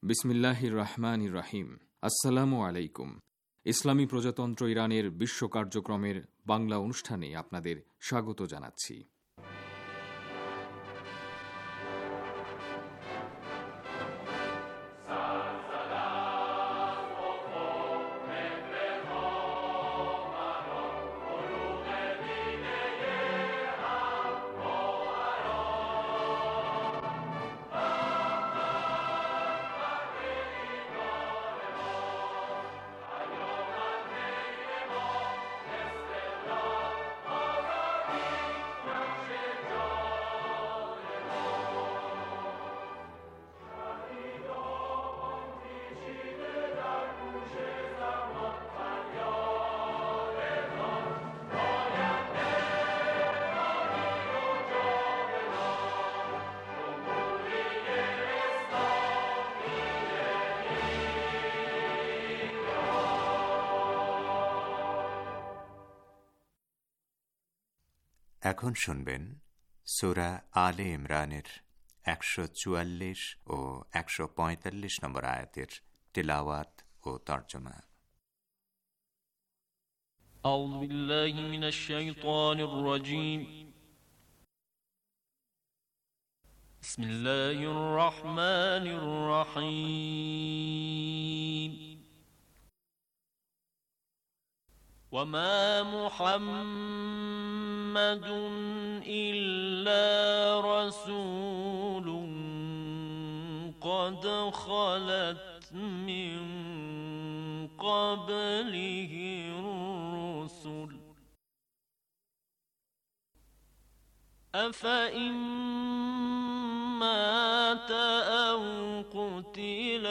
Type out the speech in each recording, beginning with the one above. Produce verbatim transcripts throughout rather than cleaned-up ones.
বিসমিল্লাহির রহমানির রহিম। আসসালামু আলাইকুম। ইসলামী প্রজাতন্ত্র ইরানের বিশ্ব কার্যক্রমের বাংলা অনুষ্ঠানে আপনাদের স্বাগত জানাচ্ছি। এখন শুনবেন সূরা আলে ইমরানের একশো চুয়াল্লিশ ও একশো পঁয়তাল্লিশ নম্বর আয়াতের তিলাওয়াত ও তর্জমা। আউযু বিল্লাহি মিনাশ শাইতানির রাজীম। বিসমিল্লাহির রহমানির রহিম। وما محمد إلا رسول قد خلت من قبله الرسل أفإن مات أو قتل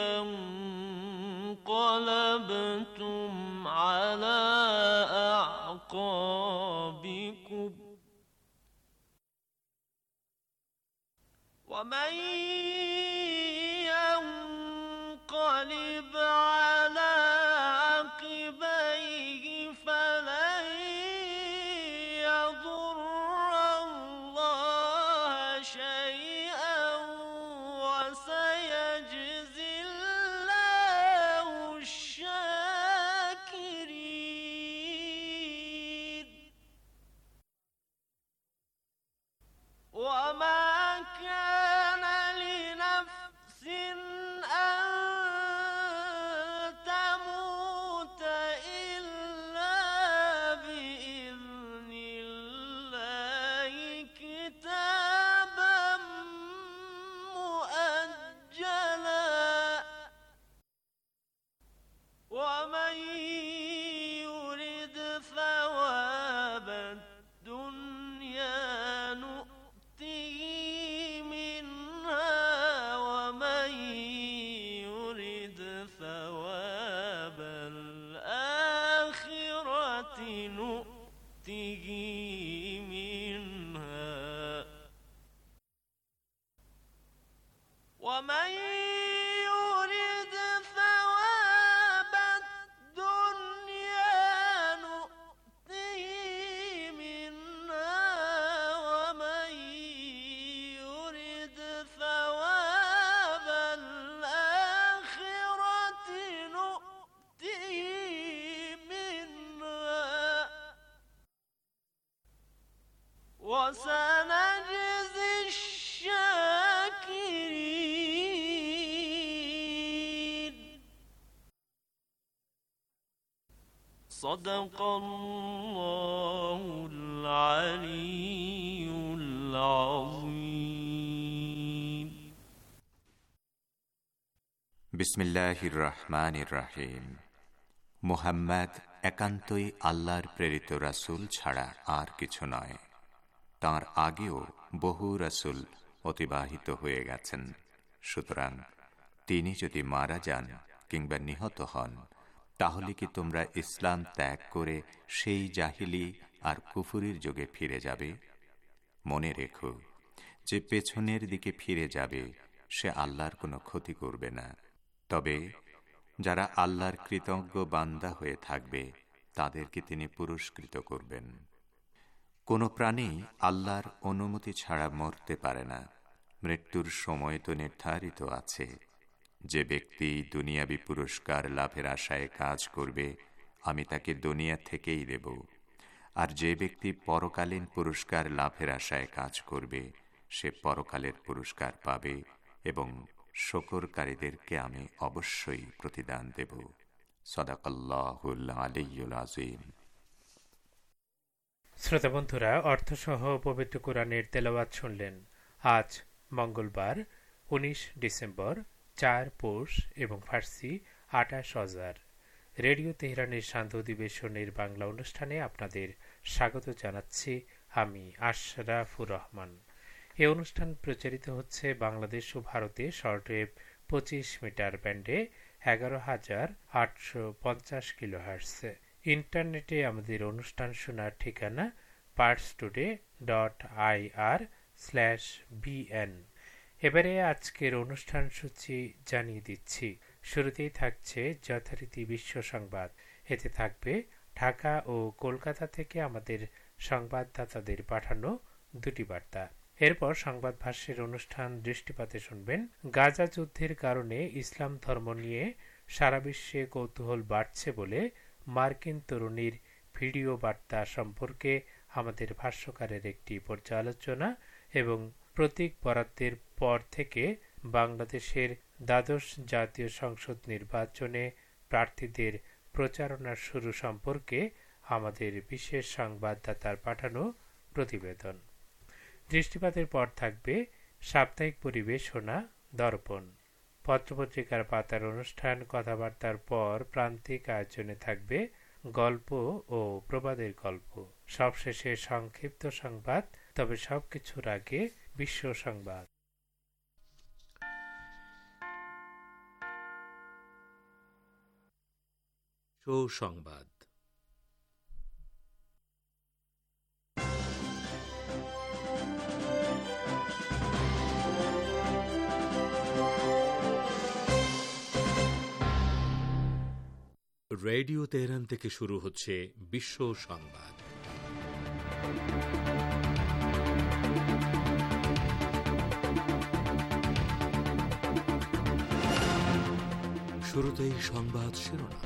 انقلبتم على أعقابكم ومن ينقلب على عقبيه فلن يضر الله شيئا وسيجزي الله الشاكرين. وما كان لنفس أن تموت إلا بإذن الله كتابا مؤجلا ومن يرد ثواب الدنيا نؤته منها ومن يرد ثواب الآخرة نؤته منها ومن يرد ثواب الدنيا نؤته منها ومن يرد ثواب الآخرة نؤته منها وسنجزي الشاكرين. صدق الله العلي العظيم. বিসমিল্লাহির রহমানির রহিম। মুহাম্মদ একান্তই আল্লাহর প্রেরিত রাসূল ছাড়া আর কিছু নয়। তাঁর আগেও বহু রাসূল অতিবাহিত হয়ে গেছেন। সুতরাং তিনি যদি মারা যান কিংবা নিহত হন, তাহলে কি তোমরা ইসলাম ত্যাগ করে সেই জাহিলি আর কুফরির যুগে ফিরে যাবে? মনে রেখো, যে পেছনের দিকে ফিরে যাবে সে আল্লাহর কোনো ক্ষতি করবে না। তবে যারা আল্লাহর কৃতজ্ঞ বান্দা হয়ে থাকবে তাদেরকে তিনি পুরস্কৃত করবেন। কোনো প্রাণী আল্লাহর অনুমতি ছাড়া মরতে পারে না। মৃত্যুর সময় তো নির্ধারিত আছে। যে ব্যক্তি দুনিয়াবি পুরস্কার লাভের আশায় কাজ করবে, আমি তাকে দুনিয়া থেকেই দেব। আর যে ব্যক্তি পরকালীন পুরস্কার লাভের আশায় কাজ করবে, সে পরকালের পুরস্কার পাবে এবং শকরকারীদেরকে আমি অবশ্যই প্রতিদান দেব। সাদাকাল্লাহুল আলিয়্যুল আযীম। শ্রোতা বন্ধুরা, অর্থসহ পবিত্র কোরআনের তেলাওয়াত শুনলেন। আজ মঙ্গলবার উনিশ ডিসেম্বর, চার পৌষ এবং ফার্সি আটাশ হাজার। রেডিও তেহরানের শান্ত অধিবেশনের বাংলা অনুষ্ঠানে আপনাদের স্বাগত জানাচ্ছি আমি আশরাফুর রহমান। এই অনুষ্ঠান প্রচারিত হচ্ছে বাংলাদেশ ও ভারতে শর্টওয়েভ পঁচিশ মিটার ব্যান্ডে এগারো হাজার আটশো পঞ্চাশ কিলোহার্টসে। ইন্টারনেটে আমাদের অনুষ্ঠান শোনার ঠিকানা Pars Today dot I R slash BN. এবারে আজকের অনুষ্ঠান সূচি জানিয়ে দিচ্ছি। শুরুতেই থাকছে যথারীতি বিশ্ব সংবাদ। এতে থাকবে ঢাকা ও কলকাতা থেকে আমাদের সংবাদদাতাদের পাঠানো দুটি বার্তা। এরপর সংবাদ ভাষ্যের অনুষ্ঠান দৃষ্টিপাতে শুনবেন। গাজা যুদ্ধের কারণে ইসলাম ধর্ম নিয়ে সারা বিশ্বে কৌতূহল বাড়ছে বলে মার্কিন তরুণীর ভিডিও বার্তা সম্পর্কে আমাদের ভাষ্যকারের একটি পর্যালোচনা এবং প্রতীক বরাদ্দের পর থেকে বাংলাদেশের দ্বাদশ জাতীয় সংসদ নির্বাচনে প্রার্থীদের প্রচারণা শুরু সম্পর্কে আমাদের বিশেষ সংবাদদাতার পাঠানো প্রতিবেদন। দৃষ্টিপাতের পর থাকবে সাপ্তাহিক পরিবেশনা দর্পণ। পত্রপত্রিকার পাতার অনুষ্ঠান কথাবার্তার পর প্রান্তিক আয়োজনে থাকবে গল্প ও প্রবাদের গল্প। সবশেষে সংক্ষিপ্ত সংবাদ। তবে সবকিছুর আগে বিশ্ব সংবাদ। সংবাদ রেডিও তেহরান থেকে শুরু হচ্ছে বিশ্ব সংবাদ। শুরুতেই সংবাদ শিরোনাম।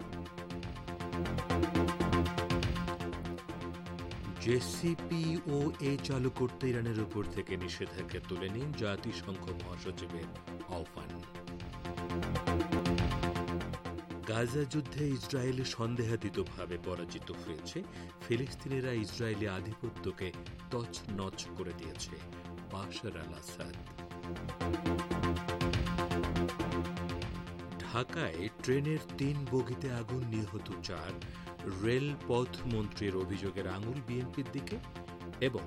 জেসিপিওএ চালু করতে ইরানের উপর থেকে নিষেধাজ্ঞা তুলে নিন জাতিসংঘ মহাসচিবের আহ্বান। গাজা যুদ্ধে ইসরায়েল সন্দেহাতীতভাবে পরাজিত হয়েছে। ফিলিস্তিনিরা ইসরায়েলি আধিপত্যকে তছনছ করে দিয়েছে বাশার আল আসাদ। ঢাকায় ট্রেনের তিন বগিতে আগুন, নিহত চার। রেলপথ মন্ত্রীর অভিযোগের আঙুল বিএনপির দিকে। এবং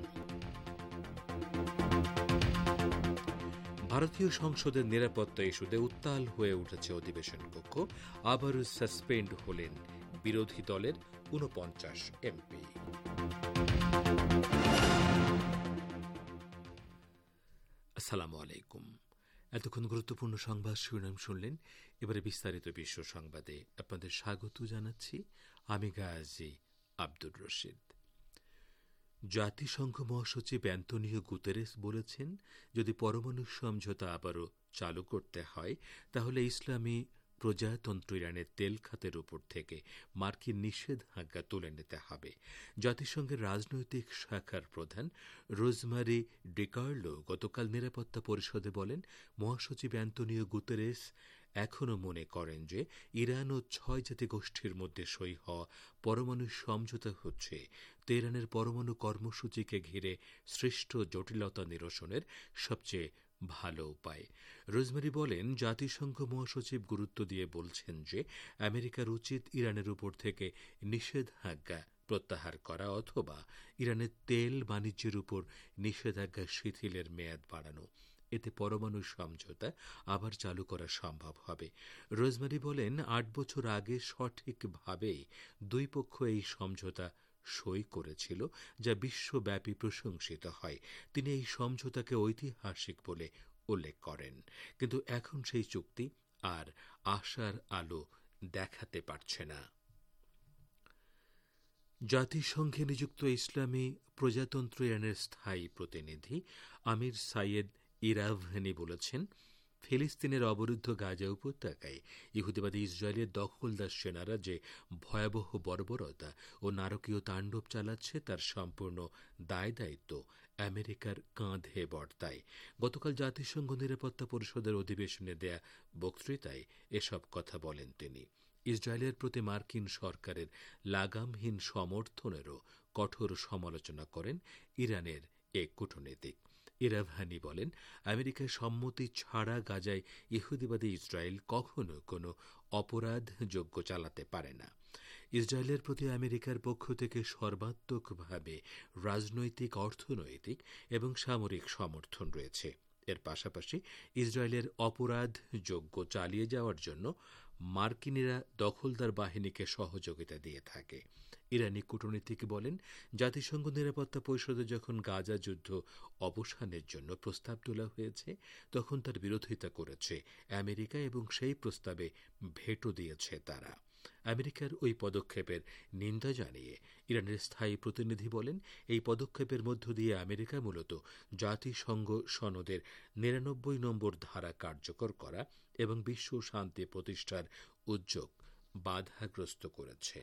ভারতীয় সংসদের নিরাপত্তা ইস্যুতে উত্তাল হয়ে উঠেছে অধিবেশন কক্ষ। আবারও সাসপেন্ড হলেন বিরোধী দলের ঊনপঞ্চাশ এমপি। আসসালামু আলাইকুম। এতক্ষণ গুরুত্বপূর্ণ সংবাদ শিরোনাম শুনলেন। এবারে বিস্তারিত বিশ্ব সংবাদে আপনাদের স্বাগত জানাচ্ছি আমি গাজী আব্দুর রশিদ। জাতিসংঘ মহাসচিব অ্যান্তোনিও গুতেরেস বলেছেন, যদি পরমাণু সমঝোতা আবারও চালু করতে হয় তাহলে ইসলামী প্রজাতন্ত্র ইরানের তেল খাতের উপর থেকে মার্কিন নিষেধাজ্ঞা তুলে নিতে হবে। জাতিসংঘের রাজনৈতিক শাখার প্রধান রোজমারি ডিকার্লো গতকাল নিরাপত্তা পরিষদে বলেন, মহাসচিব অ্যান্তোনিও গুতেরেস এখনও মনে করেন যে ইরান ও ছয় জাতি গোষ্ঠীর মধ্যে সই হওয়া পরমাণু সমঝোতা হচ্ছে তেহরানের পরমাণু কর্মসূচিকে ঘিরে সৃষ্ট জটিলতা নিরসনের সবচেয়ে ভালো উপায়। রোজমেরি বলেন, জাতিসংঘ মহাসচিব গুরুত্ব দিয়ে বলছেন যে আমেরিকার উচিত ইরানের উপর থেকে নিষেধাজ্ঞা প্রত্যাহার করা অথবা ইরানের তেল বাণিজ্যের উপর নিষেধাজ্ঞা শিথিলের মেয়াদ বাড়ানো। এতে পরমাণু সমঝোতা আবার চালু করা সম্ভব হবে। রোজমেরি বলেন, আট বছর আগে সঠিকভাবে দুই পক্ষ এই সমঝোতা সই করেছিল, যা বিশ্বব্যাপী প্রশংসিত হয়। তিনি এই সমঝোতাকে ঐতিহাসিক বলে উল্লেখ করেন, কিন্তু এখন সেই চুক্তি আর আশার আলো দেখাতে পারছে না। জাতিসংঘে নিযুক্ত ইসলামী প্রজাতন্ত্র ইরানের স্থায়ী প্রতিনিধি আমির সাইয়েদ ইরাভহানি বলেছেন, ফিলিস্তিনের অবরুদ্ধ গাজা উপত্যকায় ইহুদিবাদী ইসরায়েলের দখলদার সেনারা যে ভয়াবহ বর্বরতা ও নারকীয় তাণ্ডব চালাচ্ছে তার সম্পূর্ণ দায় দায়িত্ব আমেরিকার কাঁধে বর্তায়। গতকাল জাতিসংঘ নিরাপত্তা পরিষদের অধিবেশনে দেয়া বক্তৃতায় এসব কথা বলেন তিনি। ইসরায়েলের প্রতি মার্কিন সরকারের লাগামহীন সমর্থনেরও কঠোর সমালোচনা করেন ইরানের এক কূটনীতিক। ইরাভানি বলেন, আমেরিকার সম্মতি ছাড়া গাজায় ইহুদিবাদী ইসরায়েল কখনো কোনো অপরাধযোগ্য চালাতে পারে না। ইসরায়েলের প্রতি আমেরিকার পক্ষ থেকে সর্বাত্মকভাবে রাজনৈতিক, অর্থনৈতিক এবং সামরিক সমর্থন রয়েছে। এর পাশাপাশি ইসরায়েলের অপরাধযোগ্য চালিয়ে যাওয়ার জন্য মার্কিনিরা দখলদার বাহিনীকে সহযোগিতা দিয়ে থাকে। ইরানি কূটনীতিক বলেন, জাতিসংঘ নিরাপত্তা পরিষদে যখন গাজা যুদ্ধ অবসানের জন্য প্রস্তাব তোলা হয়েছে তখন তার বিরোধিতা করেছে আমেরিকা এবং সেই প্রস্তাবে ভেটো দিয়েছে তারা। আমেরিকার ওই পদক্ষেপের নিন্দা জানিয়ে ইরানের স্থায়ী প্রতিনিধি বলেন, এই পদক্ষেপের মধ্য দিয়ে আমেরিকা মূলত জাতিসংঘ সনদের নিরানব্বই নম্বর ধারা কার্যকর করা এবং বিশ্ব শান্তি প্রতিষ্ঠার উদ্যোগ বাধাগ্রস্ত করেছে।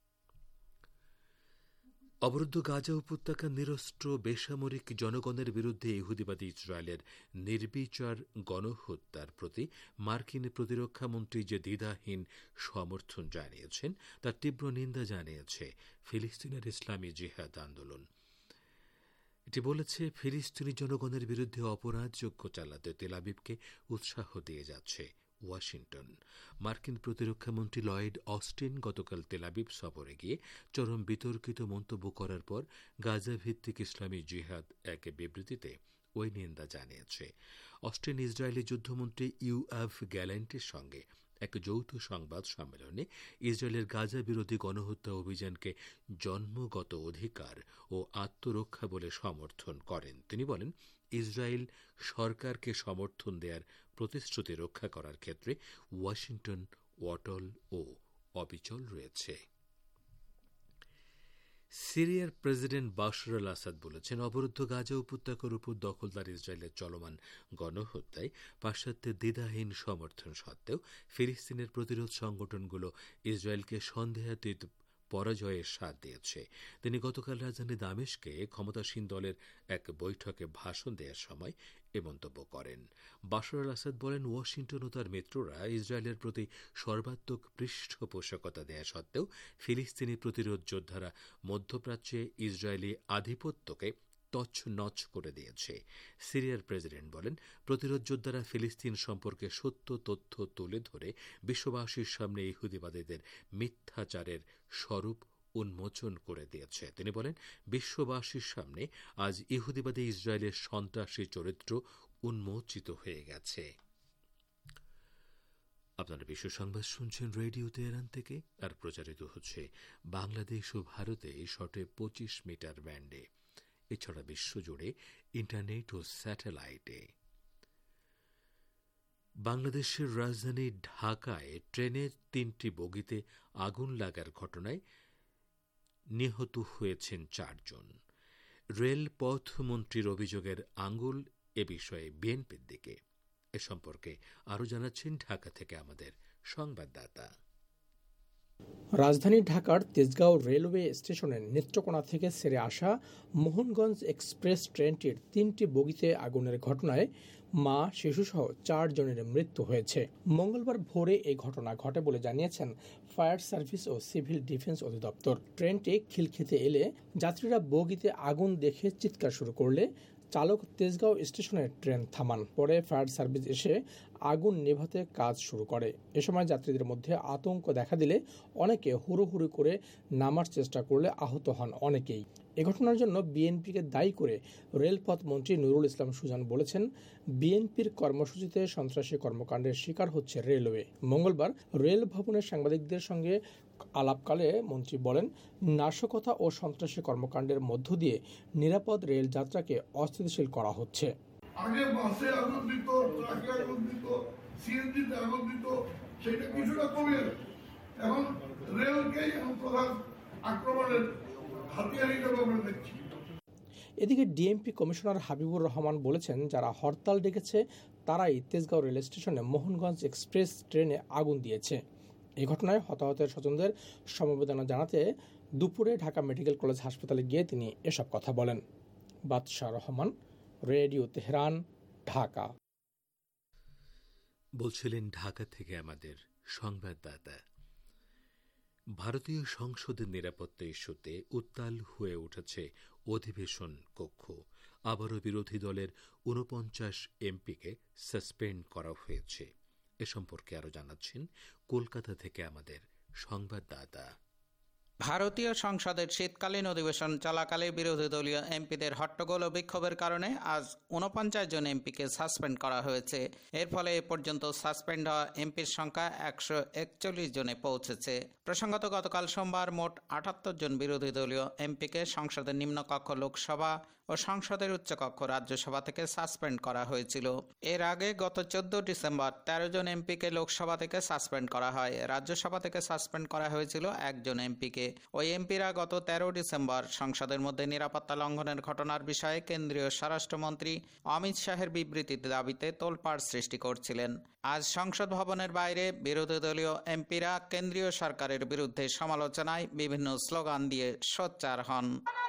অবরুদ্ধ গাজা উপত্যকার নিরস্ত্র বেসামরিক জনগণের বিরুদ্ধে ইহুদিবাদী ইসরায়েলের নির্বিচার গণহত্যার প্রতি মার্কিন প্রতিরক্ষামন্ত্রী যে দ্বিধাহীন সমর্থন জানিয়েছেন তার তীব্র নিন্দা জানিয়েছে ফিলিস্তিনের ইসলামী জিহাদ আন্দোলন। এটি বলেছে, ফিলিস্তিনি জনগণের বিরুদ্ধে অপরাধযোগ্য চালাতে তেল আবিবকে উৎসাহ দিয়ে যাচ্ছে ওয়াশিংটন। মার্কিন প্রতিরক্ষামন্ত্রী লয়েড অস্টিন গতকাল তেল আবিব সফরে গিয়ে চরম বিতর্কিত মন্তব্য করার পর গাজা ভিত্তিক ইসলামী জিহাদ এক বিবৃতিতে ওই নিন্দা জানিয়েছে। অস্টিন ইসরায়েলি যুদ্ধমন্ত্রী ইউএফ গ্যালেন্টের সঙ্গে এক যৌথ সংবাদ সম্মেলনে ইসরায়েলের গাজা বিরোধী গণহত্যা অভিযানকে জন্মগত অধিকার ও আত্মরক্ষা বলে সমর্থন করেন। তিনি বলেন, ইসরায়েল সরকারকে সমর্থন দেওয়ার প্রতিশ্রুতি রক্ষা করার ক্ষেত্রে ওয়াশিংটন অটল ও অবিচল রয়েছে। সিরিয়ার প্রেসিডেন্ট বাশার আল আসাদ বলেছেন, অবরুদ্ধ গাজা উপত্যকার উপর দখলদার ইসরায়েলের চলমান গণহত্যায় পাশ্চাত্যের দ্বিধাহীন সমর্থন সত্ত্বেও ফিলিস্তিনের প্রতিরোধ সংগঠনগুলো ইসরায়েলকে সন্দেহাতীত পরাজয়ের স্বাদ দিয়েছে। তিনি গতকাল রাজধানী দামেস্কে ক্ষমতাসীন দলের এক বৈঠকে ভাষণ দেওয়ার সময় এ মন্তব্য করেন। বাশার আল আসাদ বলেন, ওয়াশিংটন ও তার মিত্ররা ইসরায়েলের প্রতি সর্বাত্মক পৃষ্ঠপোষকতা দেয়া সত্ত্বেও ফিলিস্তিনি প্রতিরোধ যোদ্ধারা মধ্যপ্রাচ্যে ইসরায়েলি আধিপত্যকে তছনছ করে দিয়েছে। সিরিয়ার প্রেসিডেন্ট বলেন, প্রতিরোধ যোদ্ধারা ফিলিস্তিন সম্পর্কে সত্য তথ্য তুলে ধরে বিশ্ববাসীর সামনে ইহুদিবাদীদের মিথ্যাচারের স্বরূপ উন্মোচন করে দিয়েছে। তিনি বলেন, বিশ্ববাসীর সামনে আজ ইহুদিবাদী ইসরায়েলের সন্ত্রাসী চরিত্র উন্মোচিত হয়ে গেছে। আপনারা বিশ্ব সংবাদ শুনছেন রেডিও তেহরান থেকে, আর প্রচারিত হচ্ছে বাংলাদেশ ও ভারতে শর্টে পঁচিশ মিটার ব্যান্ডে, এছাড়া বিশ্বজুড়ে ইন্টারনেট ও স্যাটেলাইটে। বাংলাদেশের রাজধানী ঢাকায় ট্রেনের তিনটি বগিতে আগুন লাগার ঘটনায় নিহত হয়েছেন চারজন। রেলপথ মন্ত্রীর অভিযোগের আঙুল এ বিষয়ে বিএনপির দিকে। এ সম্পর্কে আরও জানাচ্ছেন ঢাকা থেকে আমাদের সংবাদদাতা। রাজধানী ঢাকার তেজগাঁও রেলওয়ে স্টেশনের নেত্রকোনা থেকে ছেড়ে আসা মোহনগঞ্জ এক্সপ্রেস ট্রেনটির তিনটি বগিতে আগুনের ঘটনায় মা, শিশুসহ চার জনের মৃত্যু হয়েছে। মঙ্গলবার ভোরে এই ঘটনা ঘটে বলে জানিয়েছেন ফায়ার সার্ভিস ও সিভিল ডিফেন্স অধিদপ্তর। ট্রেনটি খিলখিতে এলে যাত্রীরা বগিতে আগুন দেখে চিৎকার শুরু করলে চালক তেজগাঁও স্টেশনে ট্রেন থামান। পরে ফায়ার সার্ভিস এসে আগুন নেভাতে কাজ শুরু করে। এ সময় যাত্রীদের মধ্যে আতঙ্ক দেখা দিলে অনেকে হুড়োহুড়ি করে নামার চেষ্টা করলে আহত হন অনেকেই। এ ঘটনার জন্য বিএনপিকে দায়ী করে রেলপথ মন্ত্রী নুরুল ইসলাম সুজন বলেছেন, বিএনপির কর্মসূচিতে সন্ত্রাসী কর্মকাণ্ডের শিকার হচ্ছে রেলওয়ে। মঙ্গলবার রেল ভবনের সাংবাদিকদের সঙ্গে আলাপকালে মন্ত্রী বলেন, নাশকতা ও সন্ত্রাসী কর্মকাণ্ডের মধ্য দিয়ে নিরাপদ রেল যাত্রাকে অস্থিতিশীল করা হচ্ছে। আগে বাসে আগুন দিত, ট্রাকে আগুন দিত, সিএনজিতে আগুন দিত, সেটা কিছুটা কমে এখন রেলকেই প্রধান আক্রমণের হাতিয়ার হিসেবে আমরা দেখছি। এদিকে ডিএমপি কমিশনার হাবিবুর রহমান বলেছেন, যারা হরতাল ডেকেছে তারাই তেজগাঁও রেল স্টেশনে মোহনগঞ্জ এক্সপ্রেস ট্রেনে আগুন দিয়েছে। এই ঘটনায় হতাহতের স্বজনদের সমবেদনা জানাতে দুপুরে ঢাকা মেডিকেল কলেজ হাসপাতালে গিয়ে তিনি এসব কথা বলেন। বাদশাহ রহমান, রেডিও তেহরান, ঢাকা। বলছিলেন ঢাকা থেকে আমাদের সংবাদদাতা। ভারতীয় সংসদের নিরাপত্তা ইস্যুতে উত্তাল হয়ে উঠেছে অধিবেশন কক্ষ। আবারও বিরোধী দলের ঊনপঞ্চাশ এমপিকে সাসপেন্ড করা হয়েছে। এ সম্পর্কে আরো জানাচ্ছেন কলকাতা থেকে আমাদের সংবাদদাতা। ভারতীয় সংসদের শীতকালীন অধিবেশন চলাকালে বিরোধী দলীয় এমপিদের হট্টগোল ও বিক্ষোভের কারণে আজ ঊনপঞ্চাশ জন এমপিকে সাসপেন্ড করা হয়েছে। এর ফলে এ পর্যন্ত সাসপেন্ড হওয়া এমপির সংখ্যা একশো একচল্লিশ জনে পৌঁছেছে। প্রসঙ্গত গতকাল সোমবার মোট আটাত্তর জন বিরোধী দলীয় এমপিকে সংসদের নিম্নকক্ষ লোকসভা ও সংসদের উচ্চকক্ষ রাজ্যসভা থেকে সাসপেন্ড করা হয়েছিল। এর আগে গত চোদ্দ ডিসেম্বর তেরো জন এমপিকে লোকসভা থেকে সাসপেন্ড করা হয়। রাজ্যসভা থেকে সাসপেন্ড করা হয়েছিল একজন এমপিকে। ওই এমপিরা গত তেরো ডিসেম্বর সংসদের মধ্যে নিরাপত্তা লঙ্ঘনের ঘটনার বিষয়ে কেন্দ্রীয় স্বরাষ্ট্রমন্ত্রী অমিত শাহের বিবৃতির দাবিতে তোলপাড় সৃষ্টি করছিলেন। আজ সংসদ ভবনের বাইরে বিরোধী দলীয় এমপিরা কেন্দ্রীয় সরকারের বিরুদ্ধে সমালোচনায় বিভিন্ন স্লোগান দিয়ে সোচ্চার হন।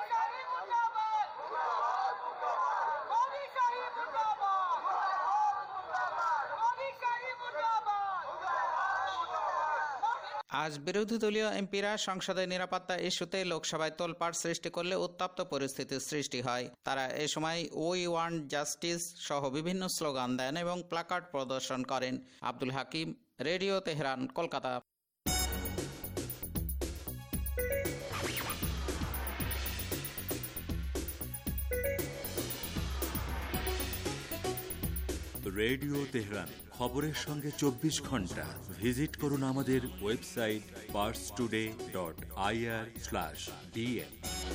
আজ বিরোধী দলীয় এমপিরা সংসদের নিরাপত্তা ইস্যুতে লোকসভায় তোলপাড় সৃষ্টি করলে উত্তপ্ত পরিস্থিতির সৃষ্টি হয়। তারা এ সময় উই ওয়ান্ট জাস্টিস সহ বিভিন্ন স্লোগান দেন এবং প্ল্যাকার্ড প্রদর্শন করেন। Abdul Hakim, radio Tehran, Kolkata. Radio Tehran, খবরের সঙ্গে চব্বিশ ঘন্টা। ভিজিট করুন আমাদের website Pars Today dot IR slash DN.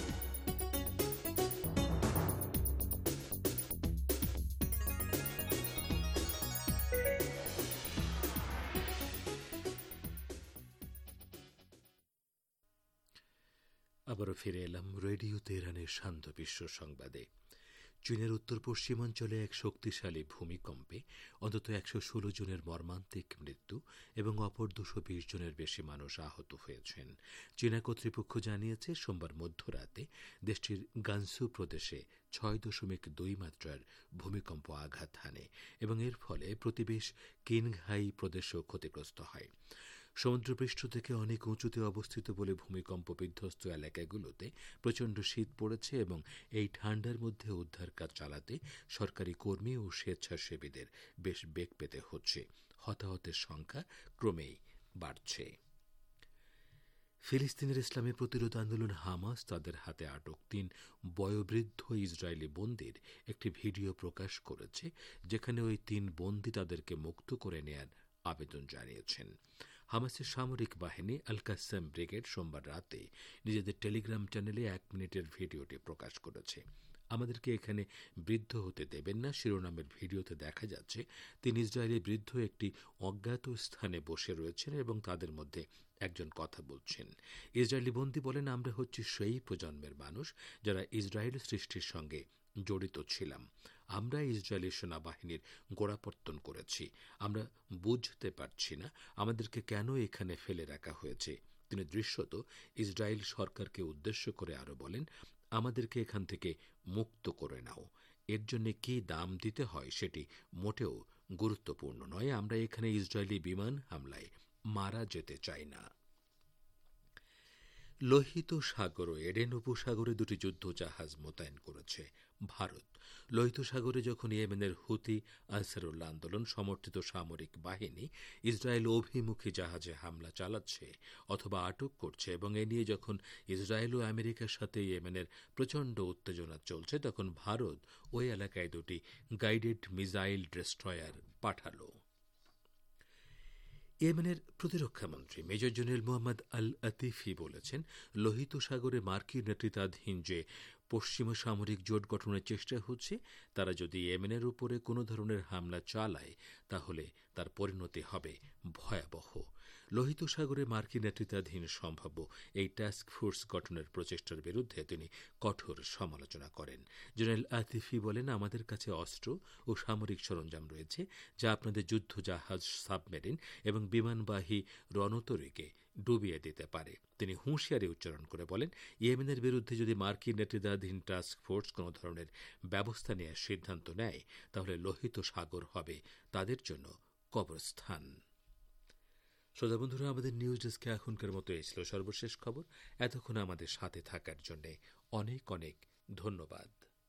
আবারও ফিরে এলাম রেডিও তেহরানের শান্ত বিশ্ব সংবাদে। চীনের উত্তর পশ্চিমাঞ্চলে এক শক্তিশালী ভূমিকম্পে অন্তত একশো ষোলো জনের মর্মান্তিক মৃত্যু এবং অপর দুশো বিশ জনের বেশি মানুষ আহত হয়েছেন। চীনা কর্তৃপক্ষ জানিয়েছে সোমবার মধ্যরাতে দেশটির গানসু প্রদেশে ছয় দশমিক দুই মাত্রার ভূমিকম্প আঘাত হানে এবং এর ফলে প্রতিবেশ কিনঘাই প্রদেশও ক্ষতিগ্রস্ত হয়। সমুদ্রপৃষ্ঠ থেকে অনেক উঁচুতে অবস্থিত বলে ভূমিকম্প বিধ্বস্ত এলাকাগুলোতে প্রচণ্ড শীত পড়েছে এবং এই ঠান্ডার মধ্যে উদ্ধার কাজ চালাতে সরকারি কর্মী ও স্বেচ্ছাসেবীদের বেশ বেগ পেতে হচ্ছে। হতাহতের সংখ্যা ক্রমেই বাড়ছে। ফিলিস্তিনের ইসলামী প্রতিরোধ আন্দোলন হামাস তাদের হাতে আটক তিন বয়োবৃদ্ধ ইসরায়েলি বন্দীর একটি ভিডিও প্রকাশ করেছে, যেখানে ওই তিন বন্দী তাদেরকে মুক্ত করে নেয়ার আবেদন জানিয়েছেন। হামাসের সামরিক বাহিনী আল কাসাম ব্রিগেড সোমবার রাতে নিজেদের টেলিগ্রাম চ্যানেলে এক মিনিটের ভিডিওটি প্রকাশ করেছে। আমাদেরকে এখানে বৃদ্ধ হতে দেবেন না শিরোনামের ভিডিওতে দেখা যাচ্ছে তিন ইসরায়েলি বৃদ্ধ একটি অজ্ঞাত স্থানে বসে রয়েছেন এবং তাদের মধ্যে একজন কথা বলছেন। ইসরায়েলি বন্দী বলেন, আমরা হচ্ছি সেই প্রজন্মের মানুষ যারা ইসরায়েল সৃষ্টির সঙ্গে জড়িত ছিলাম। আমরা ইসরায়েলি সেনাবাহিনীর গোড়াপত্তন করেছি। আমরা বুঝতে পারছি না আমাদেরকে কেন এখানে ফেলে রাখা হয়েছে। তিনি দৃশ্যত ইসরায়েল সরকারকে উদ্দেশ্য করে আরো বলেন, আমাদেরকে এখান থেকে মুক্ত করে নাও। এর জন্য কি দাম দিতে হয় সেটি মোটেও গুরুত্বপূর্ণ নয়। আমরা এখানে ইসরায়েলি বিমান হামলায় মারা যেতে চাই না। লোহিত সাগর ও এডেন উপসাগরে দুটি যুদ্ধ জাহাজ মোতায়েন করেছে ভারত। লোহিত সাগরে যখন ইয়েমেনের হুতি আনসারুল্লাহ আন্দোলন সমর্থিত সামরিক বাহিনী ইসরায়েল অভিমুখী জাহাজে হামলা চালাচ্ছে অথবা আটক করছে এবং এ নিয়ে যখন ইসরায়েল ও আমেরিকার সাথে ইয়েমেনের প্রচণ্ড উত্তেজনা চলছে, তখন ভারত ওই এলাকায় দুটি গাইডেড মিসাইল ডেস্ট্রয়ার পাঠাল। ইয়েমেনের প্রতিরক্ষামন্ত্রী major general Mohammed al Atifi বলেছেন, লোহিত সাগরে মার্কিন নেতৃত্বাধীন যে পশ্চিমা সামরিক জোট গঠনের চেষ্টা হচ্ছে, তারা যদি ইয়েমেনের উপরে কোনো ধরনের হামলা চালায় তাহলে তার পরিণতি হবে ভয়াবহ। লোহিত সাগরে মার্কিন নেতৃত্বাধীন সম্ভাব্য এই টাস্ক ফোর্স গঠনের প্রচেষ্টার বিরুদ্ধে তিনি কঠোর সমালোচনা করেন। জেনারেল আতিফি বলেন, আমাদের কাছে অস্ত্র ও সামরিক সরঞ্জাম রয়েছে যা আপনাদের যুদ্ধ জাহাজ, সাবমেরিন এবং বিমানবাহী রণতরীকে ডুবিয়ে দিতে পারে। তিনি হুঁশিয়ারি উচ্চারণ করে বলেন, ইয়েমেনের বিরুদ্ধে যদি মার্কিন নেতৃত্বাধীন টাস্ক ফোর্স কোনো ধরনের ব্যবস্থা নেওয়ার সিদ্ধান্ত নেয় তাহলে লোহিত সাগর হবে তাদের জন্য কবরস্থান। শ্রোতা বন্ধুরা, আমাদের নিউজ ডেস্কে এখনকার মতো এই ছিল সর্বশেষ খবর। এতক্ষণ আমাদের সাথে থাকার জন্য অনেক অনেক ধন্যবাদ।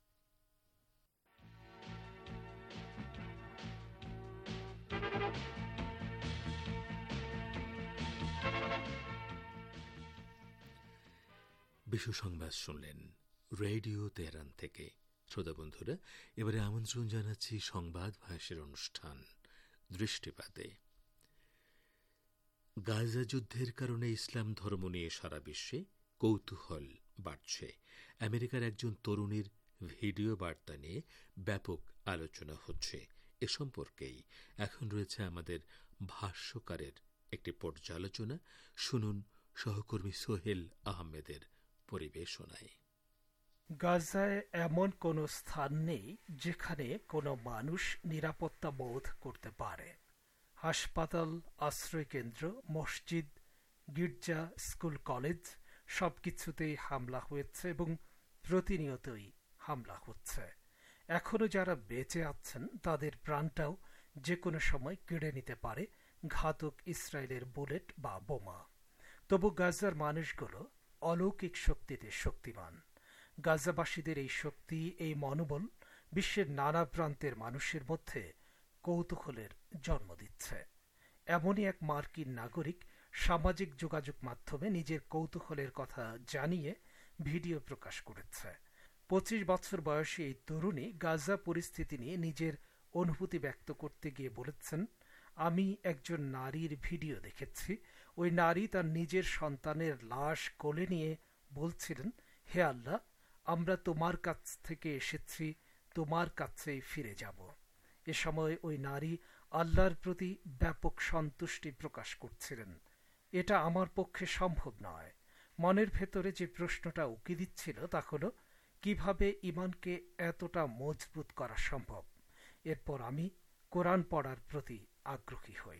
বিশ্ব সংবাদ শুনলেন রেডিও তেহরান থেকে। শ্রোতা বন্ধুরা, এবারে আমন্ত্রণ জানাচ্ছি সংবাদ ভাষের অনুষ্ঠান দৃষ্টিপাতে। গাজা যুদ্ধের কারণে ইসলাম ধর্ম নিয়ে সারা বিশ্বে কৌতূহল বাড়ছে। আমেরিকার একজন তরুণীর ভিডিও বার্তা নিয়ে ব্যাপক আলোচনা হচ্ছে। এ সম্পর্কেই এখন রয়েছে আমাদের ভাষ্যকারের একটি পর্যালোচনা। শুনুন সহকর্মী সোহেল আহমেদের পরিবেশনায়। গাজায় এমন কোনো স্থান নেই যেখানে কোনো মানুষ নিরাপত্তা বোধ করতে পারে। হাসপাতাল, আশ্রয়কেন্দ্র, মসজিদ, গির্জা, স্কুল, কলেজ সবকিছুতেই হামলা হয়েছে এবং প্রতিনিয়তই হামলা হচ্ছে। এখনো যারা বেঁচে আছেন তাদের প্রাণটাও যে কোনো সময় কেড়ে নিতে পারে ঘাতক ইসরায়েলের বুলেট বা বোমা। তবু গাজার মানুষগুলো অলৌকিক শক্তিতে শক্তিমান। গাজাবাসীদের এই শক্তি, এই মনোবল বিশ্বের নানা প্রান্তের মানুষের মধ্যে কৌতূহলের জন্ম দিচ্ছে। এমনই এক মার্কিন নাগরিক সামাজিক যোগাযোগ মাধ্যমে নিজের কৌতূহলের কথা জানিয়ে ভিডিও প্রকাশ করেছে। পঁচিশ বছর বয়সী এই তরুণী গাজা পরিস্থিতি নিয়ে নিজের অনুভূতি ব্যক্ত করতে গিয়ে বলেছেন, আমি একজন নারীর ভিডিও দেখেছি। ওই নারী তার নিজের সন্তানের লাশ কোলে নিয়ে বলছিলেন, হে আল্লাহ, আমরা তোমার কাছ থেকে এসেছি, তোমার কাছেই ফিরে যাব। এ সময় ওই নারী আল্লাহর প্রতি ব্যাপক সন্তুষ্টি প্রকাশ করছিলেন। এটা আমার পক্ষে সম্ভব নয়। মনের ভেতরে যে প্রশ্নটা উকি দিচ্ছিল তা হলো, কিভাবে ঈমানকে এতটা মজবুত করা সম্ভব। এরপর আমি কোরআন পড়ার প্রতি আগ্রহী হই।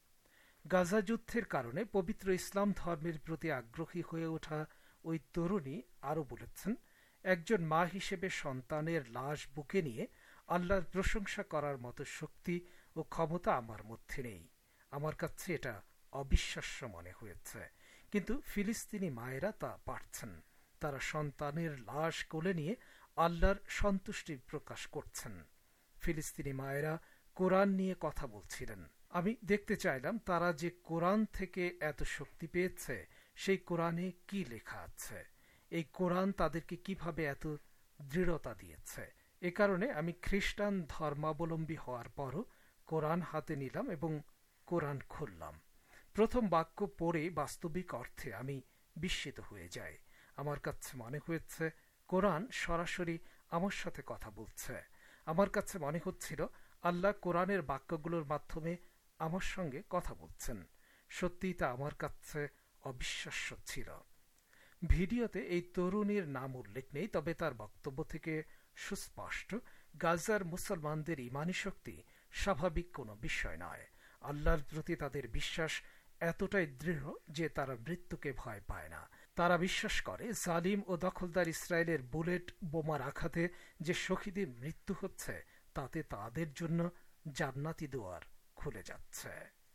গাজা যুদ্ধের কারণে পবিত্র ইসলাম ধর্মের প্রতি আগ্রহী হয়ে ওঠা ওই তরুণী আরও বলেছেন, একজন মা হিসেবে সন্তানের লাশ বুকে নিয়ে আল্লাহর প্রশংসা করার মতো শক্তি ও ক্ষমতা আমার মধ্যে নেই। আমার কাছে এটা অবিশ্বাস্য মনে হয়েছে, কিন্তু ফিলিস্তিনি মায়েরা তা পারছেন। তারা সন্তানের লাশ কোলে নিয়ে আল্লাহর সন্তুষ্টি প্রকাশ করছেন। ফিলিস্তিনি মায়েরা কোরআন নিয়ে কথা বলছিলেন। আমি দেখতে চাইলাম তারা যে কোরআন থেকে এত শক্তি পেয়েছে সেই কোরআনে কি লেখা আছে, এই কোরআন তাদেরকে কিভাবে এত দৃঢ়তা দিয়েছে। এ কারণে আমি খ্রিস্টান ধর্মাবলম্বী হওয়ার পরও কোরআন হাতে নিলাম এবং কোরআন খুললাম। প্রথম বাক্য পড়ে বাস্তবিক অর্থে আমি বিস্মিত হয়ে যাই। আমার কাছে মনে হয়েছে কোরআন সরাসরি আমার সাথে কথা বলছে। আমার কাছে মনে হচ্ছিল আল্লাহ কোরআনের বাক্যগুলোর মাধ্যমে আমার সঙ্গে কথা বলছেন। সত্যি তা আমার কাছে অবিশ্বাস্য ছিল। ভিডিওতে এই তরুণীর নাম উল্লেখ নেই, তবে তার বক্তব্য থেকে সুস্পষ্ট গাজার মুসলমানদের ঈমানী শক্তি স্বাভাবিক কোনো বিষয় নয়। আল্লাহর প্রতি তাদের বিশ্বাস এতটাই দৃঢ় যে তারা মৃত্যুকে ভয় পায় না। তারা বিশ্বাস করে জালিম ও দখলদার ইসরায়েলের বুলেট বোমার আঘাতে যে শহীদের মৃত্যু হচ্ছে তাতে তাদের জন্য জান্নাতি দুয়ার খুলে যাচ্ছে।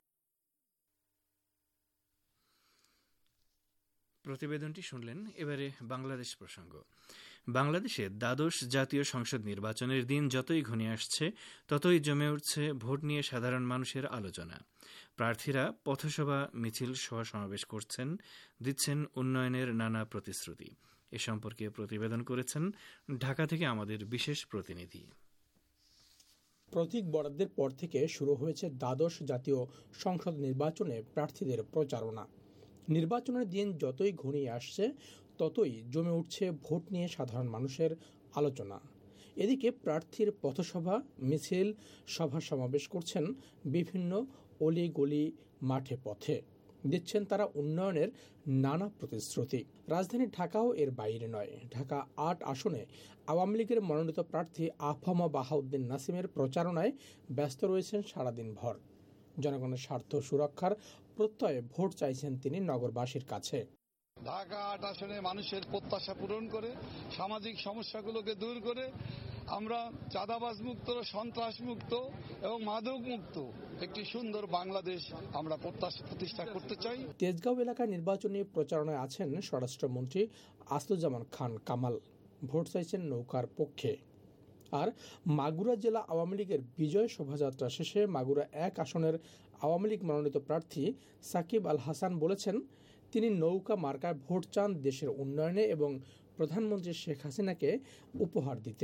প্রতিবেদনটি শুনলেন। এবারে বাংলাদেশ প্রসঙ্গ। বাংলাদেশে দ্বাদশ জাতীয় সংসদ নির্বাচনের দিন যতই ঘনিয়ে আসছে ততই জমে উঠছে ভোট নিয়ে সাধারণ মানুষের আলোচনা। প্রার্থীরা পথসভা, মিছিল, সভা সমাবেশ করছেন, দিচ্ছেন উন্নয়নের নানা প্রতিশ্রুতি। এ সম্পর্কে প্রতিবেদন করেছেন ঢাকা থেকে আমাদের বিশেষ প্রতিনিধি। প্রতীক বরাদ্দের পর থেকে শুরু হয়েছে দ্বাদশ জাতীয় সংসদ নির্বাচনে প্রার্থীদের প্রচারণা। নির্বাচনের দিন যতই ঘনিয়ে আসছে ততই জমে উঠছে ভোট নিয়ে সাধারণ মানুষের আলোচনা। এদিকে প্রার্থীর পথসভা, মিছিল, সভা সমাবেশ করছেন বিভিন্ন অলি গলি, মাঠে পথে। দিচ্ছেন তারা উন্নয়নের নানা প্রতিশ্রুতি। রাজধানী ঢাকাও এর বাইরে নয়। ঢাকা আট আসনে আওয়ামী লীগের মনোনীত প্রার্থী আফামা বাহাউদ্দিন নাসিমের প্রচারণায় ব্যস্ত রয়েছেন সারাদিন ভর। জনগণের স্বার্থ সুরক্ষার প্রত্যয়ে ভোট চাইছেন তিনি নগরবাসীর কাছে। ঢাকা আট আসনে মানুষের প্রত্যাশা পূরণ করে, সামাজিক সমস্যাগুলোকে দূর করে আমরা চাঁদাবাজ মুক্ত, সন্ত্রাস মুক্ত এবং মাদক মুক্ত একটি সুন্দর বাংলাদেশ আমরা প্রতিষ্ঠা করতে চাই। তেজগাঁও এলাকায় নির্বাচনী প্রচারণায় আছেন স্বরাষ্ট্রমন্ত্রী আসাদুজ্জামান খান কামাল। ভোট চাইছেন নৌকার পক্ষে। আর মাগুরা জেলা আওয়ামী লীগের বিজয় শোভাযাত্রা শেষে মাগুরা এক আসনের আওয়ামী লীগ মনোনীত প্রার্থী সাকিব আল হাসান বলেছেন, তিনি নৌকা মার্কায় ভোট চান দেশের উন্নয়নে এবং প্রধানমন্ত্রী শেখ হাসিনাকে উপহার দিতে।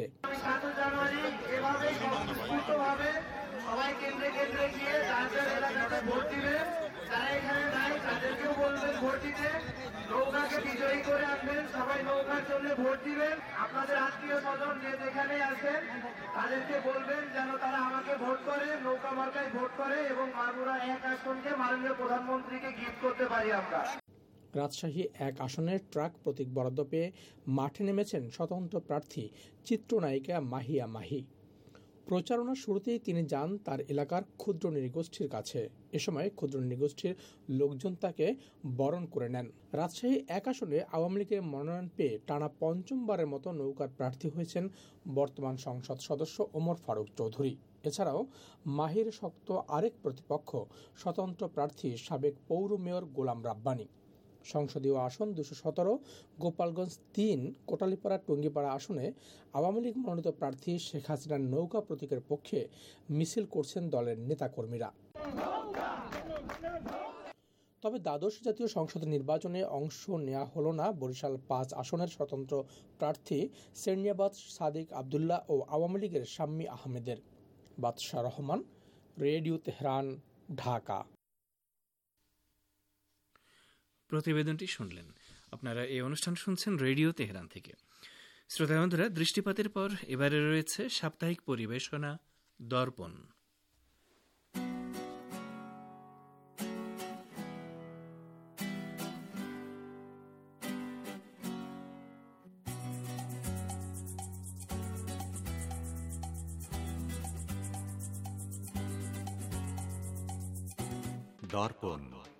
নৌকাকে বিজয়ী করে আনবেন, সবাই নৌকার জন্য ভোট দিবেন। আপনাদের আত্মীয় স্বজন যে যেখানে আছেন তাদেরকে বলবেন যেন তারা আমাকে ভোট করে, নৌকা মার্কায় ভোট করে এবং মাগুরা এক আসনকে মাননীয় প্রধানমন্ত্রীকে গিফট করতে পারি আমরা। রাজশাহী এক আসনের ট্রাক প্রতীক বরাদ্দ পেয়ে মাঠে নেমেছেন স্বতন্ত্র প্রার্থী চিত্রনায়িকা মাহিয়া মাহি। প্রচারণার শুরুতেই তিনি যান তার এলাকার ক্ষুদ্র নৃগোষ্ঠীর কাছে। এ সময় ক্ষুদ্র নৃগোষ্ঠীর লোকজন তাকে বরণ করে নেন। রাজশাহী এক আসনে আওয়ামী লীগের মনোনয়ন পেয়ে টানা পঞ্চমবারের মতো নৌকার প্রার্থী হয়েছেন বর্তমান সংসদ সদস্য ওমর ফারুক চৌধুরী। এছাড়াও মাহির শক্ত আরেক প্রতিপক্ষ স্বতন্ত্র প্রার্থী সাবেক পৌর মেয়র গোলাম রাব্বানী। সংসদীয় আসন দুশো সতেরো গোপালগঞ্জ তিন কোটালীপাড়া টঙ্গীপাড়া আসনে আওয়ামী লীগ মনোনীত প্রার্থী শেখ হাসিনার নৌকা প্রতীকের পক্ষে মিছিল করছেন দলের নেতাকর্মীরা। তবে দ্বাদশ জাতীয় সংসদ নির্বাচনে অংশ নেওয়া হল না বরিশাল পাঁচ আসনের স্বতন্ত্র প্রার্থী সেরনিয়াবাদ সাদিক আবদুল্লাহ ও আওয়ামী লীগের শাম্মী আহমেদের। বাদশাহ রহমান, রেডিও তেহরান, ঢাকা। প্রতিবেদনটি শুনলেন। আপনারা এই অনুষ্ঠান শুনছেন রেডিও তেহরান থেকে। শ্রোতা বন্ধুরা, দৃষ্টিপাতের পর এবারে রয়েছে সাপ্তাহিক পরিবেশনা দর্পণ। দর্পণ।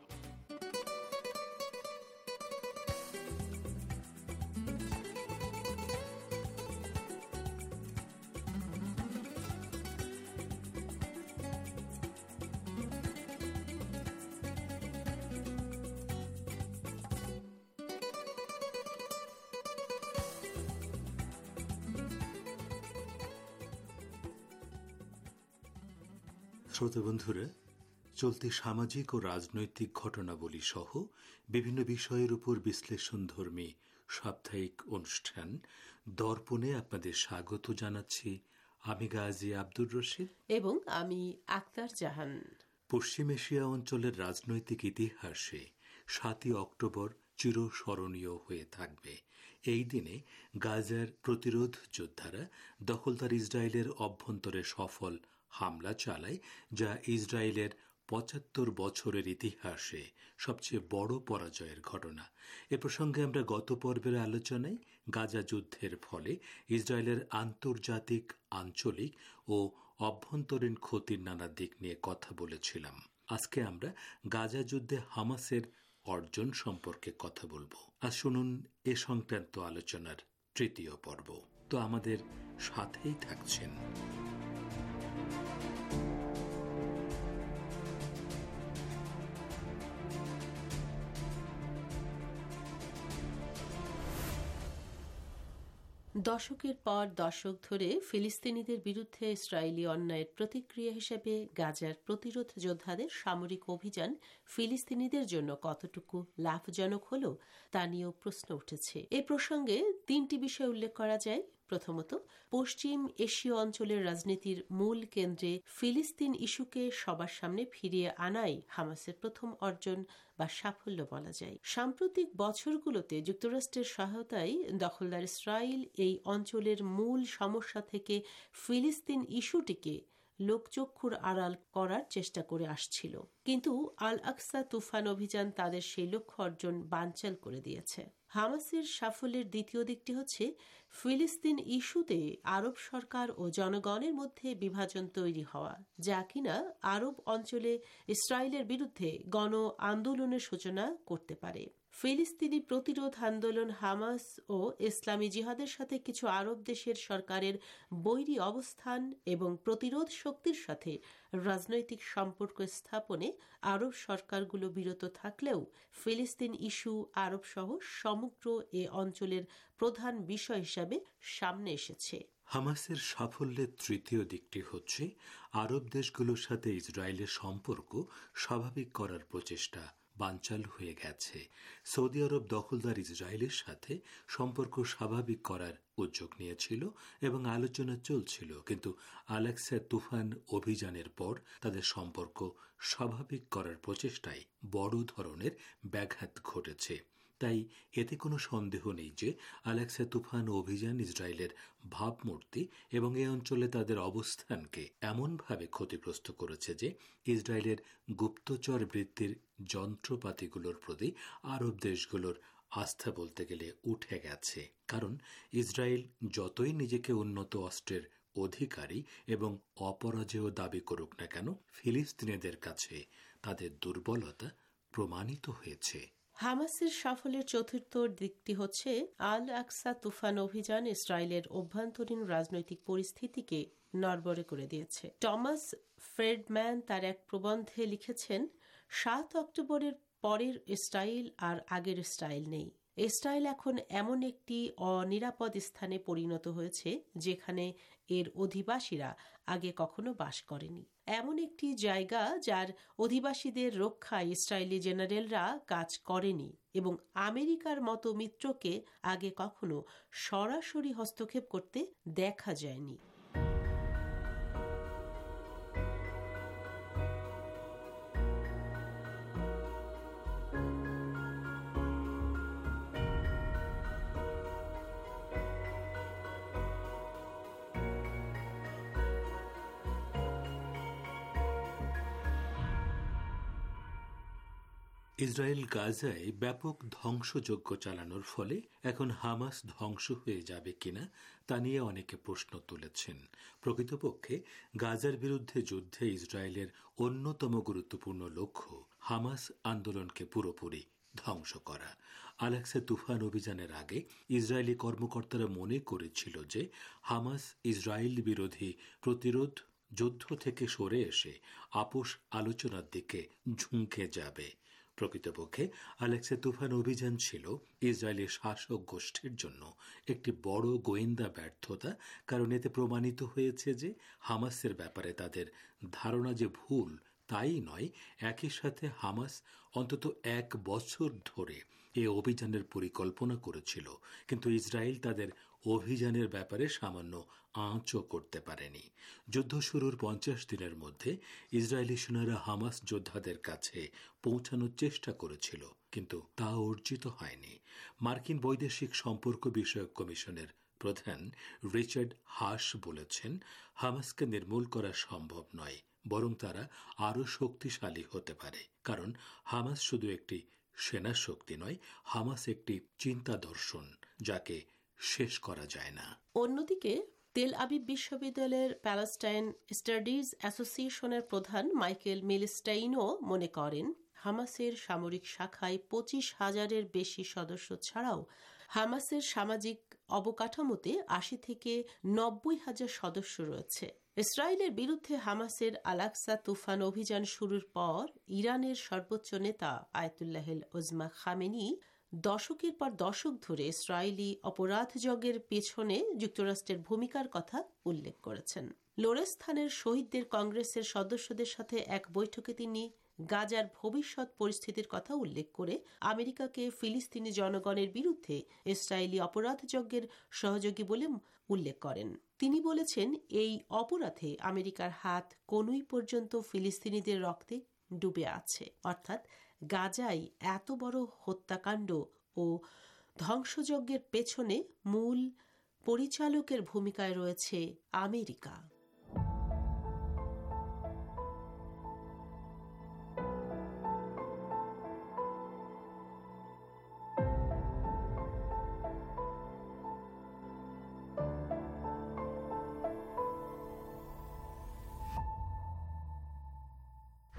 শ্রোতা বন্ধুরা, চলতি সামাজিক ও রাজনৈতিক ঘটনাবলী সহ বিভিন্ন বিষয়ের উপর বিশ্লেষণধর্মী সাপ্তাহিক অনুষ্ঠান দর্পণে আপনাদের স্বাগত জানাচ্ছি। আমি গাজী আব্দুর রশিদ এবং আমি আক্তার জাহান। পশ্চিম এশিয়া অঞ্চলের রাজনৈতিক ইতিহাসে সাতই অক্টোবর চিরস্মরণীয় হয়ে থাকবে। এই দিনে গাজার প্রতিরোধ যোদ্ধারা দখলদার ইসরায়েলের অভ্যন্তরে সফল হামলা চালায়, যা ইসরায়েলের পঁচাত্তর বছরের ইতিহাসে সবচেয়ে বড় পরাজয়ের ঘটনা। এ প্রসঙ্গে আমরা গত পর্বের আলোচনায় গাজা যুদ্ধের ফলে ইসরায়েলের আন্তর্জাতিক, আঞ্চলিক ও অভ্যন্তরীণ ক্ষতির নানা দিক নিয়ে কথা বলেছিলাম। আজকে আমরা গাজা যুদ্ধে হামাসের অর্জন সম্পর্কে কথা বলবো। আর শুনুন এ সংক্রান্ত আলোচনার তৃতীয় পর্ব। তো আমাদের সাথেই থাকছেন। দশকের পর দশক ধরে ফিলিস্তিনিদের বিরুদ্ধে ইসরায়েলি অন্যায়ের প্রতিক্রিয়া হিসেবে গাজার প্রতিরোধ যোদ্ধাদের সামরিক অভিযান ফিলিস্তিনিদের জন্য কতটুকু লাভজনক হল তা নিয়েও প্রশ্ন উঠেছে। এ প্রসঙ্গে তিনটি বিষয় উল্লেখ করা যায়। প্রথমত, পশ্চিম এশীয় অঞ্চলের রাজনীতির মূল কেন্দ্রে ফিলিস্তিন ইস্যুকে সবার সামনে ফিরিয়ে আনাই হামাসের প্রথম অর্জন বা সাফল্য বলা যায়। সাম্প্রতিক বছরগুলোতে যুক্তরাষ্ট্রের সহায়তায় দখলদার ইসরায়েল এই অঞ্চলের মূল সমস্যা থেকে ফিলিস্তিন ইস্যুটিকে লোকচক্ষুর আড়াল করার চেষ্টা করে আসছিল। কিন্তু আল আকসা তুফান অভিযান তাদের সেই লক্ষ্য অর্জন বানচাল করে দিয়েছে। হামাসের সাফল্যের দ্বিতীয় দিকটি হচ্ছে ফিলিস্তিন ইস্যুতে আরব সরকার ও জনগণের মধ্যে বিভাজন তৈরি হওয়া, যা কিনা আরব অঞ্চলে ইসরায়েলের বিরুদ্ধে গণ আন্দোলনের সূচনা করতে পারে। ফিলিস্তিনি প্রতিরোধ আন্দোলন হামাস ও ইসলামী জিহাদের সাথে কিছু আরব দেশের সরকারের বৈরী অবস্থান এবং প্রতিরোধ শক্তির সাথে রাজনৈতিক সম্পর্ক স্থাপনে আরব সরকারগুলো বিরত থাকলেও ফিলিস্তিন ইস্যু আরব সহ সমগ্র এ অঞ্চলের প্রধান বিষয় হিসাবে সামনে এসেছে। হামাসের সাফল্যের তৃতীয় দিকটি হচ্ছে আরব দেশগুলোর সাথে ইসরায়েলের সম্পর্ক স্বাভাবিক করার প্রচেষ্টা বানচাল হয়ে গেছে। সৌদি আরব দখলদার ইসরায়েলের সাথে সম্পর্ক স্বাভাবিক করার উদ্যোগ নিয়েছিল এবং আলোচনা চলছিল, কিন্তু আল-আকসা তুফান অভিযানের পর তাদের সম্পর্ক স্বাভাবিক করার প্রচেষ্টায় বড় ধরনের ব্যাঘাত ঘটেছে। তাই এতে কোনো সন্দেহ নেই যে আল-আকসা তুফান অভিযান ইসরায়েলের ভাবমূর্তি এবং এই অঞ্চলে তাদের অবস্থানকে এমনভাবে ক্ষতিগ্রস্ত করেছে যে ইসরায়েলের গুপ্তচর বৃত্তির যন্ত্রপাতিগুলোর প্রতি আরব দেশগুলোর আস্থা বলতে গেলে উঠে গেছে। কারণ ইসরায়েল যতই নিজেকে উন্নত অস্ত্রের অধিকারী এবং অপরাজেয় দাবি করুক না কেন, ফিলিস্তিনিদের কাছে তাদের দুর্বলতা প্রমাণিত হয়েছে। হামাসের সাফল্যের চতুর্থ দিকটি হচ্ছে আল আকসা তুফান অভিযান ইসরায়েলের অভ্যন্তরীণ রাজনৈতিক পরিস্থিতিকে নড়বড়ে করে দিয়েছে। টমাস ফ্রেডম্যান তার এক প্রবন্ধে লিখেছেন, সাত অক্টোবরের পরের ইসরায়েল আর আগের ইসরায়েল নেই। ইসরায়েল এখন এমন একটি অনিরাপদ স্থানে পরিণত হয়েছে যেখানে এর অধিবাসীরা আগে কখনো বাস করেনি। এমন একটি জায়গা যার অধিবাসীদের রক্ষায় ইসরায়েলি জেনারেলরা কাজ করেনি এবং আমেরিকার মতো মিত্রকে আগে কখনো সরাসরি হস্তক্ষেপ করতে দেখা যায়নি। ইসরায়েল গাজায় ব্যাপক ধ্বংসযজ্ঞ চালানোর ফলে এখন হামাস ধ্বংস হয়ে যাবে কিনা তা নিয়ে অনেকে প্রশ্ন তুলেছেন। প্রকৃতপক্ষে গাজার বিরুদ্ধে যুদ্ধে ইসরায়েলের অন্যতম গুরুত্বপূর্ণ লক্ষ্য হামাস আন্দোলনকে পুরোপুরি ধ্বংস করা। আল-আকসা তুফান অভিযানের আগে ইসরায়েলি কর্মকর্তারা মনে করেছিল যে হামাস ইসরায়েল বিরোধী প্রতিরোধ যুদ্ধ থেকে সরে এসে আপোষ আলোচনার দিকে ঝুঁকে যাবে। প্রকৃতপক্ষে আল-আকসা তুফান অভিযান ছিল ইসরায়েলের শাসক গোষ্ঠীর জন্য একটি বড় গোয়েন্দা ব্যর্থতা, কারণ এতে প্রমাণিত হয়েছে যে হামাসের ব্যাপারে তাদের ধারণা যে ভুল তাই নয়, একই সাথে হামাস অন্তত এক বছর ধরে এ অভিযানের পরিকল্পনা করেছিল, কিন্তু ইসরায়েল তাদের অভিযানের ব্যাপারে সামান্য আঁচও করতে পারেনি। যুদ্ধ শুরুর পঞ্চাশ দিনের মধ্যে ইসরায়েলি সেনারা হামাস যোদ্ধাদের কাছে পৌঁছানোর চেষ্টা করেছিল, কিন্তু তা অর্জিত হয়নি। মার্কিন বৈদেশিক সম্পর্ক বিষয়ক কমিশনের প্রধান রিচার্ড হাস বলেছেন, হামাসকে নির্মূল করা সম্ভব নয়, বরং তারা আরও শক্তিশালী হতে পারে, কারণ হামাস শুধু একটি সেনা শক্তি নয়, হামাস একটি চিন্তা দর্শন যাকে শেষ করা যায় না। অন্যদিকে তেল আবিব বিশ্ববিদ্যালয়ের প্যালেস্টাইন স্টাডিজ অ্যাসোসিয়েশনের প্রধান মাইকেল মিলস্টাইনও মনে করেন, হামাসের সামরিক শাখায় পঁচিশ হাজারের বেশি সদস্য ছাড়াও হামাসের সামাজিক অবকাঠামোতে আশি থেকে নব্বই হাজার সদস্য রয়েছে। ইসরায়েলের বিরুদ্ধে হামাসের আল-আকসা তুফান অভিযান শুরুর পর ইরানের সর্বোচ্চ নেতা আয়াতুল্লাহিল ওজমা খামেনি দশকের পর দশক ধরে ইসরায়েলি অপরাধযজ্ঞের পেছনে যুক্তরাষ্ট্রের ভূমিকার কথা উল্লেখ করেছেন। লোরেস্থানের শহীদদের কংগ্রেসের সদস্যদের সাথে এক বৈঠকে তিনি গাজার ভবিষ্যৎ পরিস্থিতির কথা উল্লেখ করে আমেরিকাকে ফিলিস্তিনি জনগণের বিরুদ্ধে ইসরায়েলি অপরাধযজ্ঞের সহযোগী বলে উল্লেখ করেন। তিনি বলেছেন, এই অপরাধে আমেরিকার হাত কোনই পর্যন্ত ফিলিস্তিনিদের রক্তে ডুবে আছে, অর্থাৎ গাজায় এত বড় হত্যাকাণ্ড ও ধ্বংসযজ্ঞের পেছনে মূল পরিচালকের ভূমিকায় রয়েছে আমেরিকা।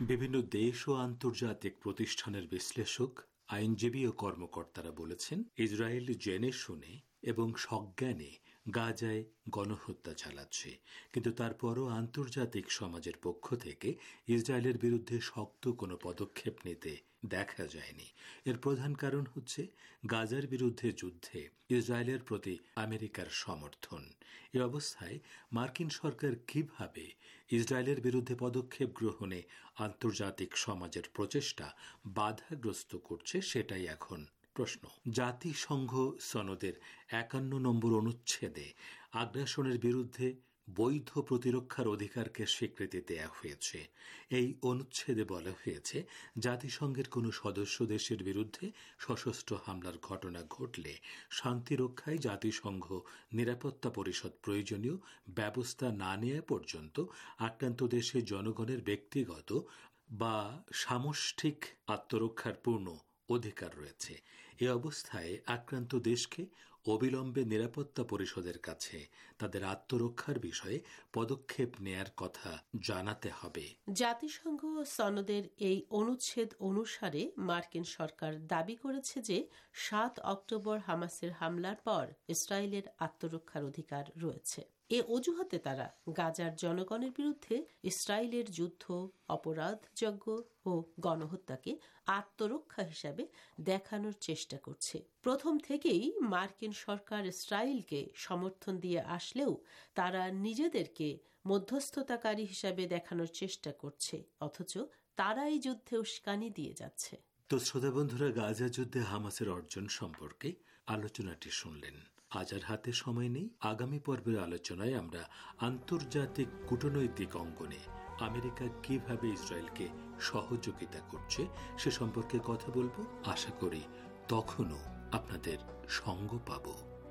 বিভিন্ন দেশ ও আন্তর্জাতিক প্রতিষ্ঠানের বিশ্লেষক, আইনজীবী ও কর্মকর্তারা বলেছেন, ইসরায়েল জেনে শুনে এবং সজ্ঞানে গাজায় গণহত্যা চালাচ্ছে, কিন্তু তারপরও আন্তর্জাতিক সমাজের পক্ষ থেকে ইসরায়েলের বিরুদ্ধে শক্ত কোনো পদক্ষেপ নিতে দেখা যায়নি। এর প্রধান কারণ হচ্ছে গাজার বিরুদ্ধে যুদ্ধে ইসরায়েলের প্রতি আমেরিকার সমর্থন। এ অবস্থায় মার্কিন সরকার কিভাবে ইসরায়েলের বিরুদ্ধে পদক্ষেপ গ্রহণে আন্তর্জাতিক সমাজের প্রচেষ্টা বাধাগ্রস্ত করছে, সেটাই এখন প্রশ্ন। জাতিসংঘ সনদের একান্ন নম্বর অনুচ্ছেদে আগ্রাসনের বিরুদ্ধে বৈধ প্রতিরক্ষার অধিকারকে স্বীকৃতি দেয়া হয়েছে। এই অনুচ্ছেদে বলা হয়েছে, জাতিসংঘের কোনো সদস্য দেশের বিরুদ্ধে সশস্ত্র হামলার ঘটনা ঘটলে শান্তি রক্ষায় জাতিসংঘ নিরাপত্তা পরিষদ প্রয়োজনীয় ব্যবস্থা না নেওয়া পর্যন্ত আক্রান্ত দেশের জনগণের ব্যক্তিগত বা সামষ্টিক আত্মরক্ষার পূর্ণ অধিকার রয়েছে। এ অবস্থায় আক্রান্ত দেশকে অবিলম্বে নিরাপত্তা পরিষদের কাছে তাদের আত্মরক্ষার বিষয়ে পদক্ষেপ নেয়ার কথা জানাতে হবে। জাতিসংঘ সনদের এই অনুচ্ছেদ অনুসারে মার্কিন সরকার দাবি করেছে যে সাত অক্টোবর হামাসের হামলার পর ইসরায়েলের আত্মরক্ষার অধিকার রয়েছে। এ অজুহাতে তারা গাজার জনগণের বিরুদ্ধে ইসরায়েলের যুদ্ধ অপরাধযোগ্য ও গণহত্যাকে আত্মরক্ষা হিসাবে দেখানোর চেষ্টা করছে। প্রথম থেকেই মার্কিন সরকার ইসরায়েলকে সমর্থন দিয়ে আসলেও তারা নিজেদেরকে মধ্যস্থতাকারী হিসাবে দেখানোর চেষ্টা করছে, অথচ তারা এই যুদ্ধে উস্কানি দিয়ে যাচ্ছে। তো শ্রোতা বন্ধুরা, গাজা যুদ্ধে হামাসের অর্জন সম্পর্কে আলোচনাটি শুনলেন। আজ আর হাতে সময় নেই। আগামী পর্বের আলোচনায় আমরা আন্তর্জাতিক কূটনৈতিক অঙ্গনে আমেরিকা কিভাবে ইসরায়েলকে সহযোগিতা করছে সে সম্পর্কে কথা বলবো। আশা করি তখনও আপনাদের সঙ্গ পাব।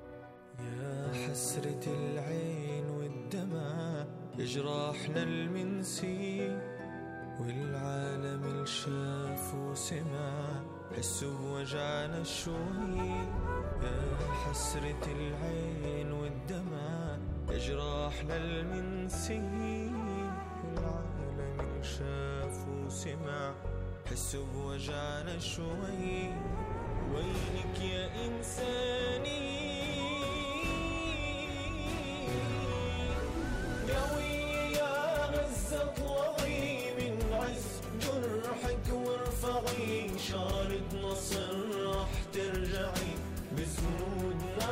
والعالم الشاف وسمع حسوا بوجعنا شوي يا حسرة العين والدمع اجراحنا المنسي والعالم الشاف وسمع حسوا بوجعنا شوي ويلك يا إنساني قوي يا غزة طوعي جرحك وارفعي شارة نصر راح ترجعي بزنودنا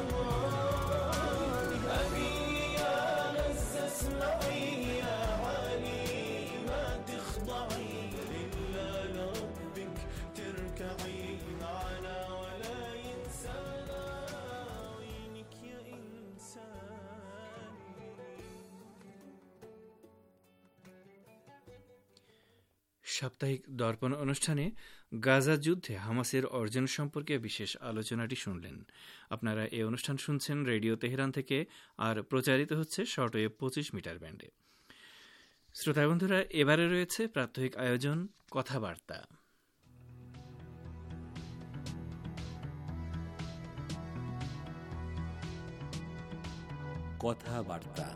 عمار أبي يا غزة اسمعي يا علي ما تخضعي إلا لربك تركعي معنا ولا ينسانا وينك يا إنسان। সাপ্তাহিক দর্পণ অনুষ্ঠানে গাজা যুদ্ধে হামাসের অর্জন সম্পর্কে বিশেষ আলোচনাটি শুনলেন। আপনারা এই অনুষ্ঠান শুনছেন রেডিও তেহরান থেকে, আর প্রচারিত হচ্ছে শর্টওয়েভ পঁচিশ মিটার ব্যান্ডে। শ্রোতা বন্ধুরা, এবারে রয়েছে প্রাত্যহিক আয়োজন কথাবার্তা। কথাবার্তা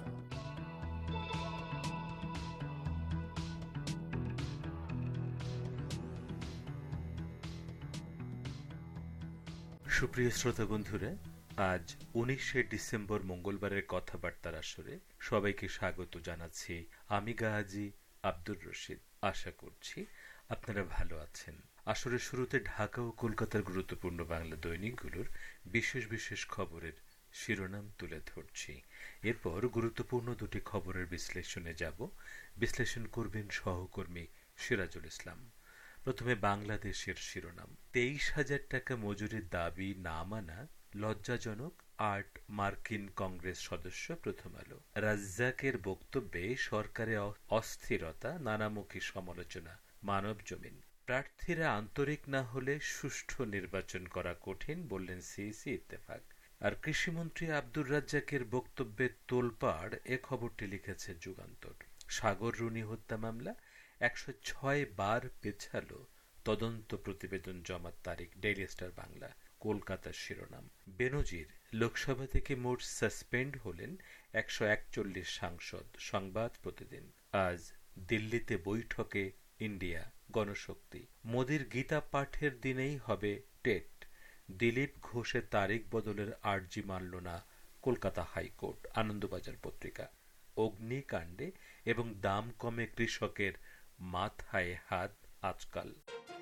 সুপ্রিয় শ্রোতা বন্ধুরা, আজ উনিশে ডিসেম্বর মঙ্গলবারের কথাবার্তার আসরে সবাইকে স্বাগত জানাচ্ছি। আমি গাজী আব্দুর রশিদ। আশা করছি আপনারা ভালো আছেন। আসরের শুরুতে ঢাকা ও কলকাতার গুরুত্বপূর্ণ বাংলা দৈনিকগুলোর বিশেষ বিশেষ খবরের শিরোনাম তুলে ধরছি। এরপর গুরুত্বপূর্ণ দুটি খবরের বিশ্লেষণে যাব। বিশ্লেষণ করবেন সহকর্মী সিরাজুল ইসলাম। প্রথমে বাংলাদেশের শিরোনাম। তেইশ হাজার টাকা মজুরির দাবি না মানা লজ্জাজনক, আট মার্কিন কংগ্রেস সদস্য প্রথম আলো। রাজ্জাকের বক্তব্যে সরকারের অস্থিরতা, নানামুখী সমালোচনা মানব জমিন। প্রার্থীরা আন্তরিক না হলে সুষ্ঠু নির্বাচন করা কঠিন, বললেন সিইসি ইত্তেফাক। আর কৃষিমন্ত্রী আব্দুর রাজ্জাকের বক্তব্যে তোলপাড়, এ খবরটি লিখেছে যুগান্তর। সাগর রুনি হত্যা মামলা একশো ছয় বার পেছালো তদন্ত প্রতিবেদন জমার তারিখ, ডেইলি স্টার বাংলা। কলকাতার শিরোনাম। বেনজির, লোকসভা থেকে মোট সাসপেন্ড হলেন একশো একচল্লিশ সাংসদ, সংবাদ প্রতিদিন। আজ দিল্লিতে বৈঠকে ইন্ডিয়া, গণশক্তি। মোদির গীতা পাঠের দিনেই হবে টেট। দিলীপ ঘোষের তারিখ বদলের আর্জি মানল না কলকাতা হাইকোর্ট, আনন্দবাজার পত্রিকা। অগ্নিকাণ্ডে এবং দাম কমে কৃষকের মাথায় হাত আজকাল।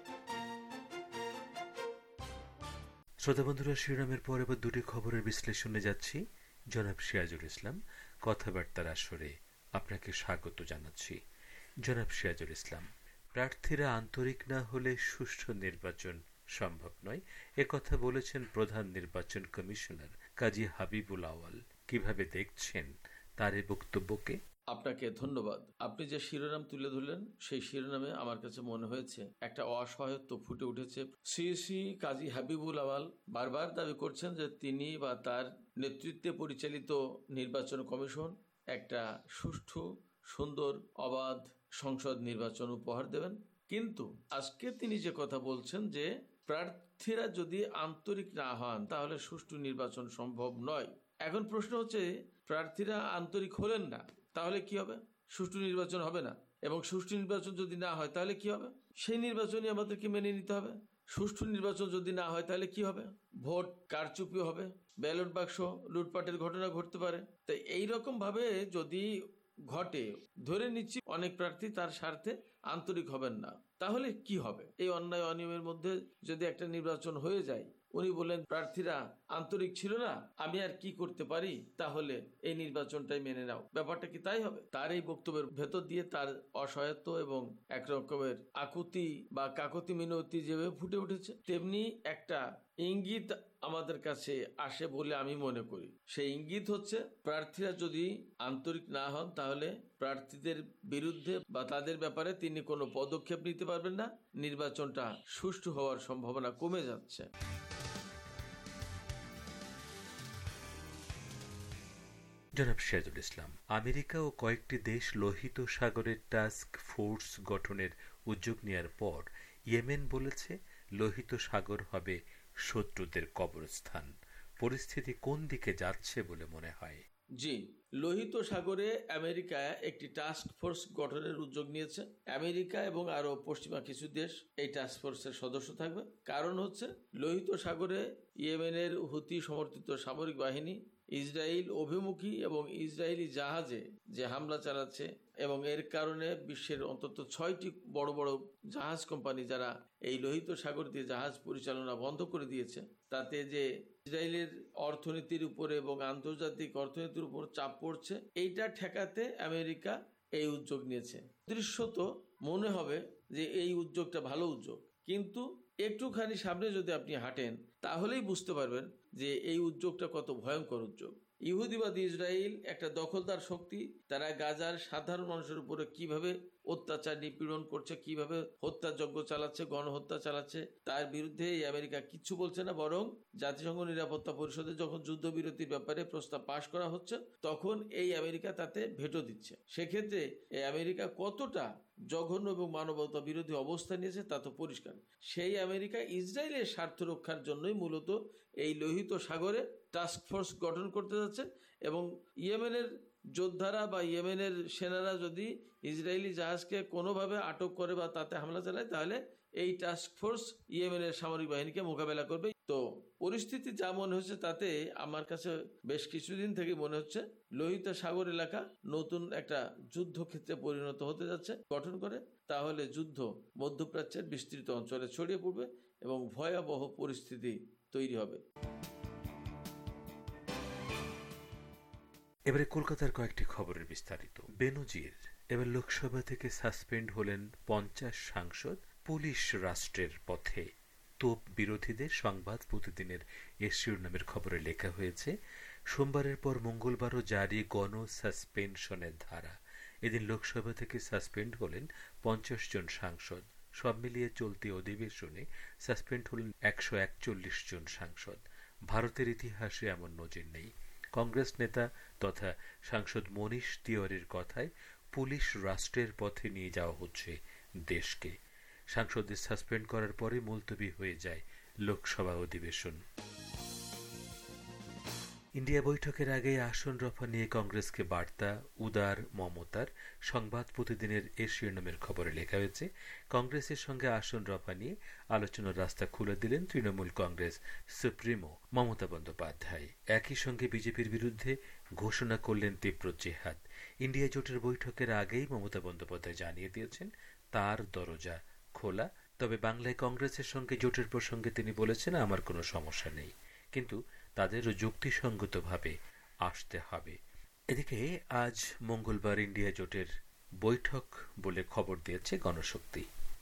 শ্রোতা বন্ধুরা, শিরোনামের পর এবার দুটি খবরের বিশ্লেষণে যাচ্ছি। জনাব সিরাজুল ইসলাম কথাবার্তার আসরে আপনাকে স্বাগত জানাচ্ছি। জনাব সিরাজুল ইসলাম, প্রার্থীরা আন্তরিক না হলে সুষ্ঠু নির্বাচন সম্ভব নয়, একথা বলেছেন প্রধান নির্বাচন কমিশনার কাজী হাবিবুল আওয়াল। কিভাবে দেখছেন তার এই বক্তব্যকে? আপনাকে ধন্যবাদ। আপনি যে শিরোনাম তুলে ধরলেন সেই শিরোনামে আমার কাছে মনে হয়েছে একটা অসহায়ত্ব ফুটে উঠেছে। শ্রী শ্রী কাজী হাবিবুল আওয়াল বারবার দাবি করছেন যে তিনি বা তার নেতৃত্বে পরিচালিত নির্বাচন কমিশন একটা সুষ্ঠু, সুন্দর, অবাধ সংসদ নির্বাচন উপহার দেবেন। কিন্তু আজকে তিনি যে কথা বলছেন যে প্রার্থীরা যদি আন্তরিক না হন তাহলে সুষ্ঠু নির্বাচন সম্ভব নয়। এখন প্রশ্ন হচ্ছে, প্রার্থীরা আন্তরিক হলেন না, তাহলে কি হবে? সুষ্ঠু নির্বাচন হবে না। এবং সুষ্ঠু নির্বাচন যদি না হয় তাহলে কি হবে? সেই নির্বাচনই আমাদেরকে মেনে নিতে হবে। সুষ্ঠু নির্বাচন যদি না হয় তাহলে কি হবে? ভোট কারচুপি হবে, ব্যালট বাক্স লুটপাটের ঘটনা ঘটতে পারে। তাই এইরকম ভাবে যদি ঘটে, ধরে নিচ্ছি অনেক প্রার্থী তার স্বার্থে আন্তরিক হবেন না, তাহলে কি হবে? এই অন্যায় অনিয়মের মধ্যে যদি একটা নির্বাচন হয়ে যায়, উনি বলেন প্রার্থীরা আন্তরিক ছিল না, আমি আর কি করতে পারি, তাহলে এই নির্বাচনটাই মেনে নাও। ব্যাপারটা কি তাই হবে? তার এই বক্তব্যের ভেতর দিয়ে তার অসহায়ত্ব এবং এক রকমের আকুতি বা কাকতি মিনতি যেভাবে ফুটে উঠেছে, তেমনি একটা ইঙ্গিত আমাদের কাছে আসে বলে আমি মনে করি। সেই ইঙ্গিত হচ্ছে, প্রার্থীরা যদি আন্তরিক না হন তাহলে প্রার্থীদের বিরুদ্ধে বা তাদের ব্যাপারে তিনি কোনো পদক্ষেপ নিতে পারবেন না, নির্বাচনটা সুষ্ঠু হওয়ার সম্ভাবনা কমে যাচ্ছে। জনাব সিরাজুল ইসলাম, আমেরিকা ও কয়েকটি দেশ লোহিত সাগরের টাস্ক ফোর্স গঠনের উদ্যোগ নেওয়ার পর ইয়েমেন বলেছে লোহিত সাগর হবে শত্রুদের কবরস্থান। পরিস্থিতি কোন দিকে যাচ্ছে বলে মনে হয়? জি, লোহিত সাগরে আমেরিকা একটি টাস্ক ফোর্স গঠনের উদ্যোগ নিয়েছে। আমেরিকা এবং আরো পশ্চিমা কিছু দেশ এই টাস্ক ফোর্সের সদস্য থাকবে। কারণ হচ্ছে, লোহিত সাগরে ইয়েমেনের হুতি সমর্থিত সামরিক বাহিনী ইসরায়েল অভিমুখী এবং ইসরায়েলি জাহাজে যে হামলা চালাচ্ছে, এবং এর কারণে বিশ্বের অন্তত ছয়টি বড় বড় জাহাজ কোম্পানি যারা এই লোহিত সাগর দিয়ে জাহাজ পরিচালনা বন্ধ করে দিয়েছে, তাতে যে ইসরায়েলের অর্থনীতির উপরে এবং আন্তর্জাতিক অর্থনীতির উপর চাপ পড়ছে, এইটা ঠেকাতে আমেরিকা এই উদ্যোগ নিয়েছে। দৃশ্যত মনে হবে যে এই উদ্যোগটা ভালো উদ্যোগ, কিন্তু একটুখানি সামনে যদি আপনি হাঁটেন তাহলেই বুঝতে পারবেন যে এই উদ্যোগটা কত ভয়ঙ্কর উদ্যোগ। ইহুদিবাদী ইসরায়েল একটা দখলদার শক্তি, তারা গাজার সাধারণ মানুষের উপরে কিভাবে অত্যাচার নিপীড়ন করছে, কিভাবে হত্যাযজ্ঞ চালাচ্ছে, গণহত্যা চালাচ্ছে, তার বিরুদ্ধে এই আমেরিকা কিচ্ছু বলছে না। বরং জাতিসংঘ নিরাপত্তা পরিষদে যখন যুদ্ধবিরতির ব্যাপারে প্রস্তাব পাশ করা হচ্ছে, তখন এই আমেরিকা তাতে ভেটো দিচ্ছে। সেক্ষেত্রে এই আমেরিকা কতটা জঘন্য এবং মানবতা বিরোধী অবস্থা নিয়েছে তা তো পরিষ্কার। সেই আমেরিকা ইসরায়েলের স্বার্থ রক্ষার জন্যই মূলত এই লোহিত সাগরে টাস্ক ফোর্স গঠন করতে যাচ্ছে। এবং ইয়েমেনের যোদ্ধারা বা ইয়েমেনের সেনারা যদি ইসরায়েলি জাহাজকে কোনোভাবে আটক করে বা তাতে হামলা চালায়, তাহলে এই টাস্ক ফোর্স ইয়েমেনের সামরিক বাহিনীকে মোকাবেলা করবে। তো পরিস্থিতি যা মনে হচ্ছে তাতে আমার কাছে বেশ কিছুদিন থেকে মনে হচ্ছে লোহিত সাগর এলাকা নতুন একটা যুদ্ধক্ষেত্রে পরিণত হতে যাচ্ছে। গঠন করে তাহলে যুদ্ধ মধ্যপ্রাচ্যের বিস্তৃত অঞ্চলে ছড়িয়ে পড়বে এবং ভয়াবহ পরিস্থিতি তৈরি হবে। এবারে কলকাতার কয়েকটি খবরের বিস্তারিত। বেনজির, এবার লোকসভা থেকে সাসপেন্ড হলেন পঞ্চাশ সাংসদ। পুলিশ রাষ্ট্রের পথে, তোপ বিরোধীদের সংবাদ প্রতিদিনের এ শিরোনামের খবরে লেখা হয়েছে, সোমবারের পর মঙ্গলবারও জারি গণ সাসপেনশনের ধারা। এদিন লোকসভা থেকে সাসপেন্ড হলেন পঞ্চাশ জন সাংসদ। সব মিলিয়ে চলতি অধিবেশনে সাসপেন্ড হলেন একশো একচল্লিশ জন সাংসদ। ভারতের ইতিহাসে এমন নজির নেই। কংগ্রেস নেতা তথা সাংসদ মনীষ তিওয়ারির কথায় পুলিশ রাষ্ট্রের পথে নিয়ে যাওয়া হচ্ছে দেশকে। সাংসদদের সাসপেন্ড করার পরে মুলতবি হয়ে যায় লোকসভা অধিবেশন। ইন্ডিয়া বৈঠকের আগে আসন রফা নিয়ে কংগ্রেসকে বার্তা উদার মমতার। সংবাদ প্রতিদিনের এর শিরোনামের খবরে লেখা হয়েছে, কংগ্রেসের সঙ্গে আসন রফা নিয়ে আলোচনার রাস্তা খুলে দিলেন তৃণমূল কংগ্রেস সুপ্রিমো মমতা বন্দ্যোপাধ্যায়। একই সঙ্গে বিজেপির বিরুদ্ধে ঘোষণা করলেন তীব্র জেহাদ। ইন্ডিয়া জোটের বৈঠকের আগেই মমতা বন্দ্যোপাধ্যায় জানিয়ে দিয়েছেন তার দরজা খোলা। তবে বাংলায় কংগ্রেসের সঙ্গে জোটের প্রসঙ্গে তিনি বলেছেন, আমার কোনো সমস্যা নেই, কিন্তু তাদেরও যুক্তিসঙ্গতভাবে আসতে হবে। এদিকে আজ মঙ্গলবার ইন্ডিয়া জোটের বৈঠক বলে খবর দিয়েছে গণশক্তি।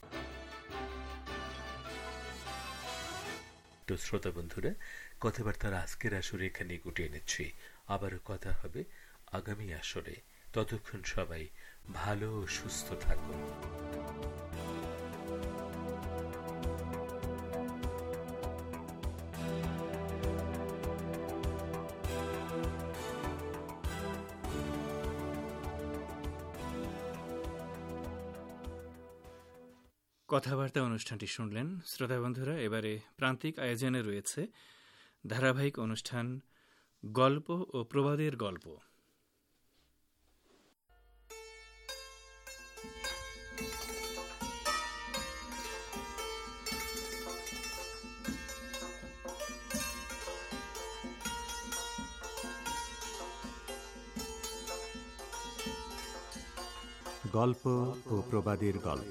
তো শ্রোতা বন্ধুরা, কথাবার্তার আজকের আসরে এখানে গুটিয়ে নিচ্ছি। আবারও কথা হবে আগামী আসরে। ততক্ষণ সবাই ভালো ও সুস্থ থাকুন। কথাবার্তা অনুষ্ঠানটি শুনলেন শ্রোতা বন্ধুরা। এবারে প্রান্তিক আয়োজনে রয়েছে ধারাবাহিক অনুষ্ঠান গল্প ও প্রবাদের গল্প। গল্প ও প্রবাদের গল্প।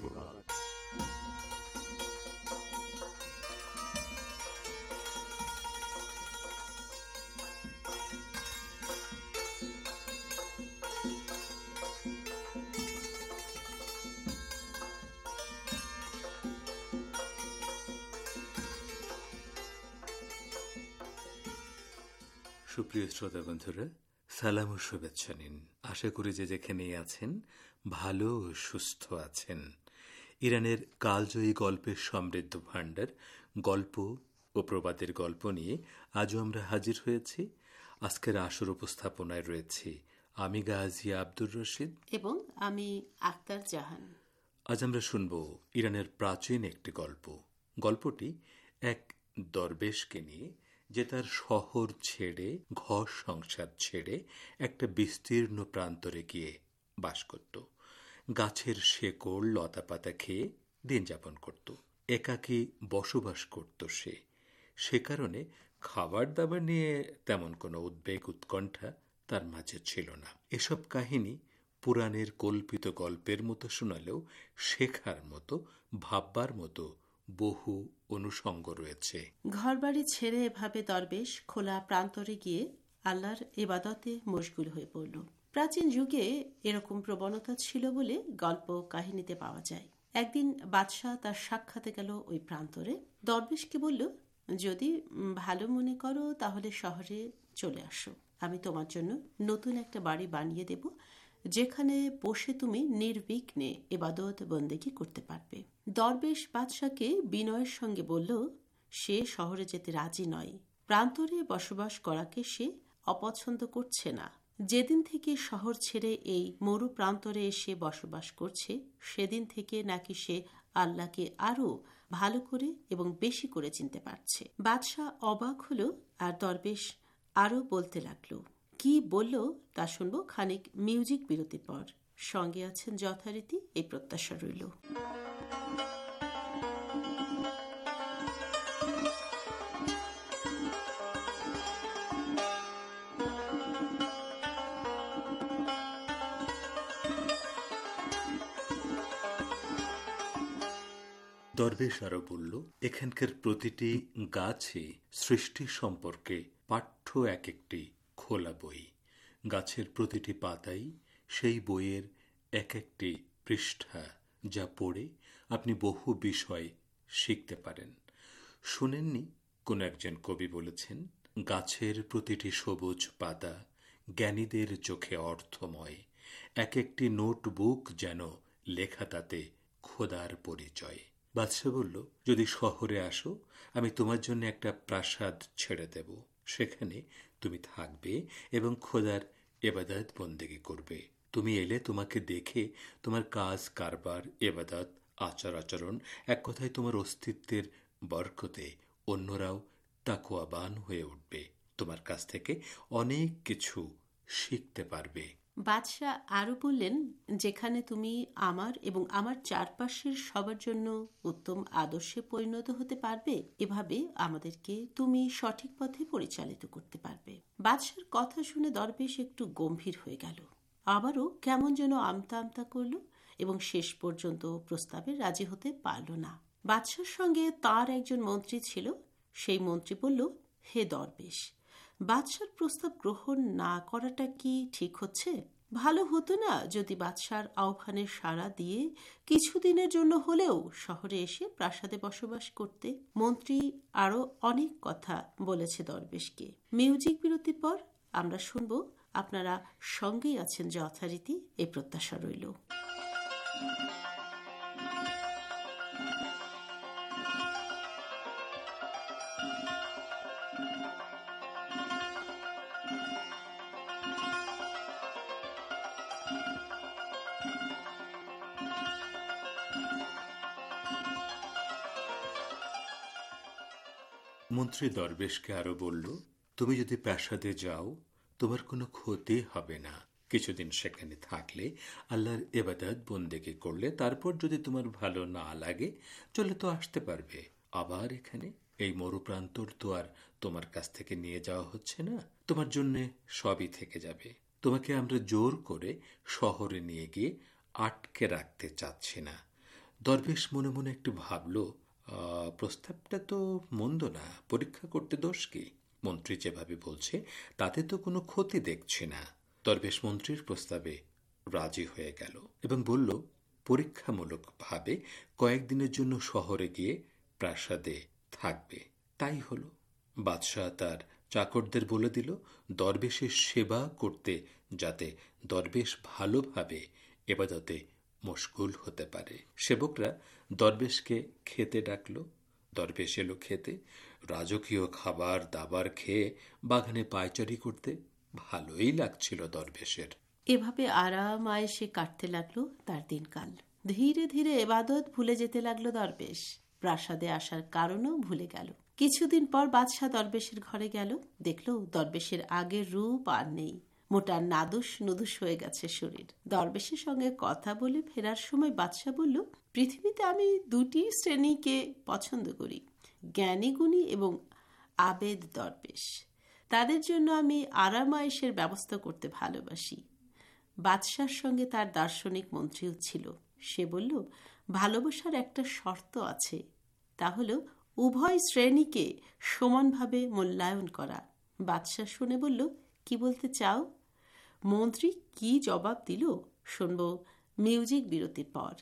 সুপ্রিয় শ্রোতা বন্ধুরা, সালাম ও শুভেচ্ছা নিন। আশা করি যে যেখানেই আছেন ভালো ও সুস্থ আছেন। ইরানের কালজয়ী গল্পের সমৃদ্ধ ভাণ্ডার গল্প ও প্রবাদের গল্প নিয়ে আজও আমরা হাজির হয়েছি। আজকের আসর উপস্থাপনায় রয়েছে আমি গাজী আব্দুর রশিদ এবং আমি আক্তার জাহান। আজ আমরা শুনব ইরানের প্রাচীন একটি গল্প। গল্পটি এক দরবেশকে নিয়ে, যে তার শহর ছেড়ে, ঘর সংসার ছেড়ে একটা বিস্তীর্ণ প্রান্তরে গিয়ে বাস করত। গাছের শেকড় লতা পাতা খেয়ে দিন যাপন করত। একাকী বসবাস করত সে। সে কারণে খাবার দাবার নিয়ে তেমন কোনো উদ্বেগ উৎকণ্ঠা তার মাঝে ছিল না। এসব কাহিনী পুরাণের কল্পিত গল্পের মতো শোনালেও শেখার মতো, ভাববার মতো বহু অনুষঙ্গ রয়েছে। ঘরবাড়ি ছেড়ে এভাবে দরবেশ খোলা প্রান্তরে গিয়ে আল্লাহর ইবাদতে মশগুল হয়ে পড়ল। প্রাচীন যুগে এরকম প্রবণতা ছিল বলে গল্প কাহিনীতে পাওয়া যায়। একদিন বাদশাহ তার সাক্ষাতে গেল ওই প্রান্তরে। দরবেশকে বলল, যদি ভালো মনে করো তাহলে শহরে চলে আসো, আমি তোমার জন্য নতুন একটা বাড়ি বানিয়ে দেব, যেখানে বসে তুমি নির্বিঘ্নে ইবাদত বন্দেগী করতে পারবে। দরবেশ বাদশাকে বিনয়ের সঙ্গে বলল, সে শহরে যেতে রাজি নয়। প্রান্তরে বসবাস করাকে সে অপছন্দ করছে না। যেদিন থেকে শহর ছেড়ে এই মরু প্রান্তরে এসে বসবাস করছে, সেদিন থেকে নাকি সে আল্লাহকে আরো ভালো করে এবং বেশি করে চিনতে পারছে। বাদশাহ অবাক হলো আর দরবেশ আরো বলতে লাগলো। কি বলল তা শুনবো খানিক মিউজিক বিরতির পর। সঙ্গে আছেন যথারীতি এই প্রত্যাশা রইল। দরবেশ আরো বলল, এখানকার প্রতিটি গাছে সৃষ্টি সম্পর্কে পাঠ্য এক একটি খোলা বই। গাছের প্রতিটি পাতাই সেই বইয়ের এক একটি পৃষ্ঠা, যা পড়ে আপনি বহু বিষয় শিখতে পারেন। শুনেননি কোন একজন কবি বলেছেন, গাছের প্রতিটি সবুজ পাতা জ্ঞানীদের চোখে অর্থময়, এক একটি নোটবুক যেন লেখা তাতে খোদার পরিচয়। বাদশা বলল, যদি শহরে আসো, আমি তোমার জন্য একটা প্রাসাদ ছেড়ে দেব। সেখানে তুমি থাকবে এবং খোদার ইবাদত বন্দেগী করবে। তুমি এলে তোমাকে দেখে তোমার কাজ কারবার, ইবাদত, আচার আচরণ, এক কথায় তোমার অস্তিত্বের বরকতে অন্যরাও তাকওয়াবান হয়ে উঠবে। তোমার কাছ থেকে অনেক কিছু শিখতে পারবে। বাদশাহ আরো বললেন, যেখানে তুমি আমার এবং আমার চারপাশের সবার জন্য উত্তম আদর্শে পরিণত হতে পারবে, এভাবে আমাদেরকে তুমি সঠিক পথে পরিচালিত করতে পারবে। বাদশার কথা শুনে দরবেশ একটু গম্ভীর হয়ে গেল, আবারও কেমন যেন আমতা আমতা করল এবং শেষ পর্যন্ত প্রস্তাবে রাজি হতে পারল না। বাদশার সঙ্গে তার একজন মন্ত্রী ছিল। সেই মন্ত্রী বলল, হে দরবেশ, বাদশার প্রস্তাব গ্রহণ না করাটা কি ঠিক হচ্ছে? ভালো হতো না যদি বাদশার আহ্বানের সাড়া দিয়ে কিছুদিনের জন্য হলেও শহরে এসে প্রাসাদে বসবাস করতে? মন্ত্রী আরো অনেক কথা বলেছে দরবেশকে। মিউজিক বিরতির পর আমরা শুনব। আপনারা সঙ্গেই আছেন যথারীতি, এই প্রত্যাশা রইল। মন্ত্রী দরবেশকে আরো বলল, তুমি যদি প্রাসাদে যাও তোমার কোনো ক্ষতি হবে না। কিছুদিন সেখানে থাকলে আল্লাহর ইবাদত বন্দেগি করলে তারপর যদি তোমার ভালো না লাগে চলে তো আসতে পারবে। আবার এখানে এই মরুপ্রান্তর তো আর তোমার কাছ থেকে নিয়ে যাওয়া হচ্ছে না, তোমার জন্য সবই থেকে যাবে। তোমাকে আমরা জোর করে শহরে নিয়ে গিয়ে আটকে রাখতে চাচ্ছি না। দরবেশ মনে মনে একটু ভাবল, প্রস্তাবটা তো মন্দ না, পরীক্ষা করতে দোষ কি? মন্ত্রী যেভাবে বলছে তাতে তো কোনো ক্ষতি দেখছি না। দরবেশ মন্ত্রীর প্রস্তাবে রাজি হয়ে গেল এবং বলল, পরীক্ষামূলক ভাবে কয়েকদিনের জন্য শহরে গিয়ে প্রাসাদে থাকবে। তাই হলো। বাদশাহ তার চাকরদের বলে দিল দরবেশের সেবা করতে, যাতে দরবেশ ভালোভাবে ইবাদতে মশগুল হতে পারে। সেবকরা দরবেশকে খেতে ডাকল। দরবেশ এলো খেতে। রাজকীয় খাবার দাবার খেয়ে বাগানে পায়চারি করতে ভালোই লাগছিল দরবেশের। এভাবে আরাম আয়েশে কাটতে লাগলো তার দিনকাল। ধীরে ধীরে এবাদত ভুলে যেতে লাগলো দরবেশ। প্রাসাদে আসার কারণও ভুলে গেল। কিছুদিন পর বাদশাহ দরবেশের ঘরে গেল। দেখল দরবেশের আগের রূপ আর নেই। মোটা নাদুস নুদুস হয়ে গেছে শরীর। দরবেশের সঙ্গে কথা বলে ফেরার সময় বাদশাহ বলল, পৃথিবীতে আমি দুটি শ্রেণীকে পছন্দ করি, জ্ঞানী গুণী এবং আবেদ দরবেশ। তাদের জন্য আমি আরাম আয়েশের ব্যবস্থা করতে ভালোবাসি। বাদশার সঙ্গে তার দার্শনিক মন্ত্রীও ছিল। সে বলল, ভালোবাসার একটা শর্ত আছে, তা হলো উভয় শ্রেণীকে সমানভাবে মূল্যায়ন করা। বাদশাহ শুনে বলল, কি বলতে চাও? মন্ত্রী কি জবাব দিল শুনব মিউজিক বিরতির পর।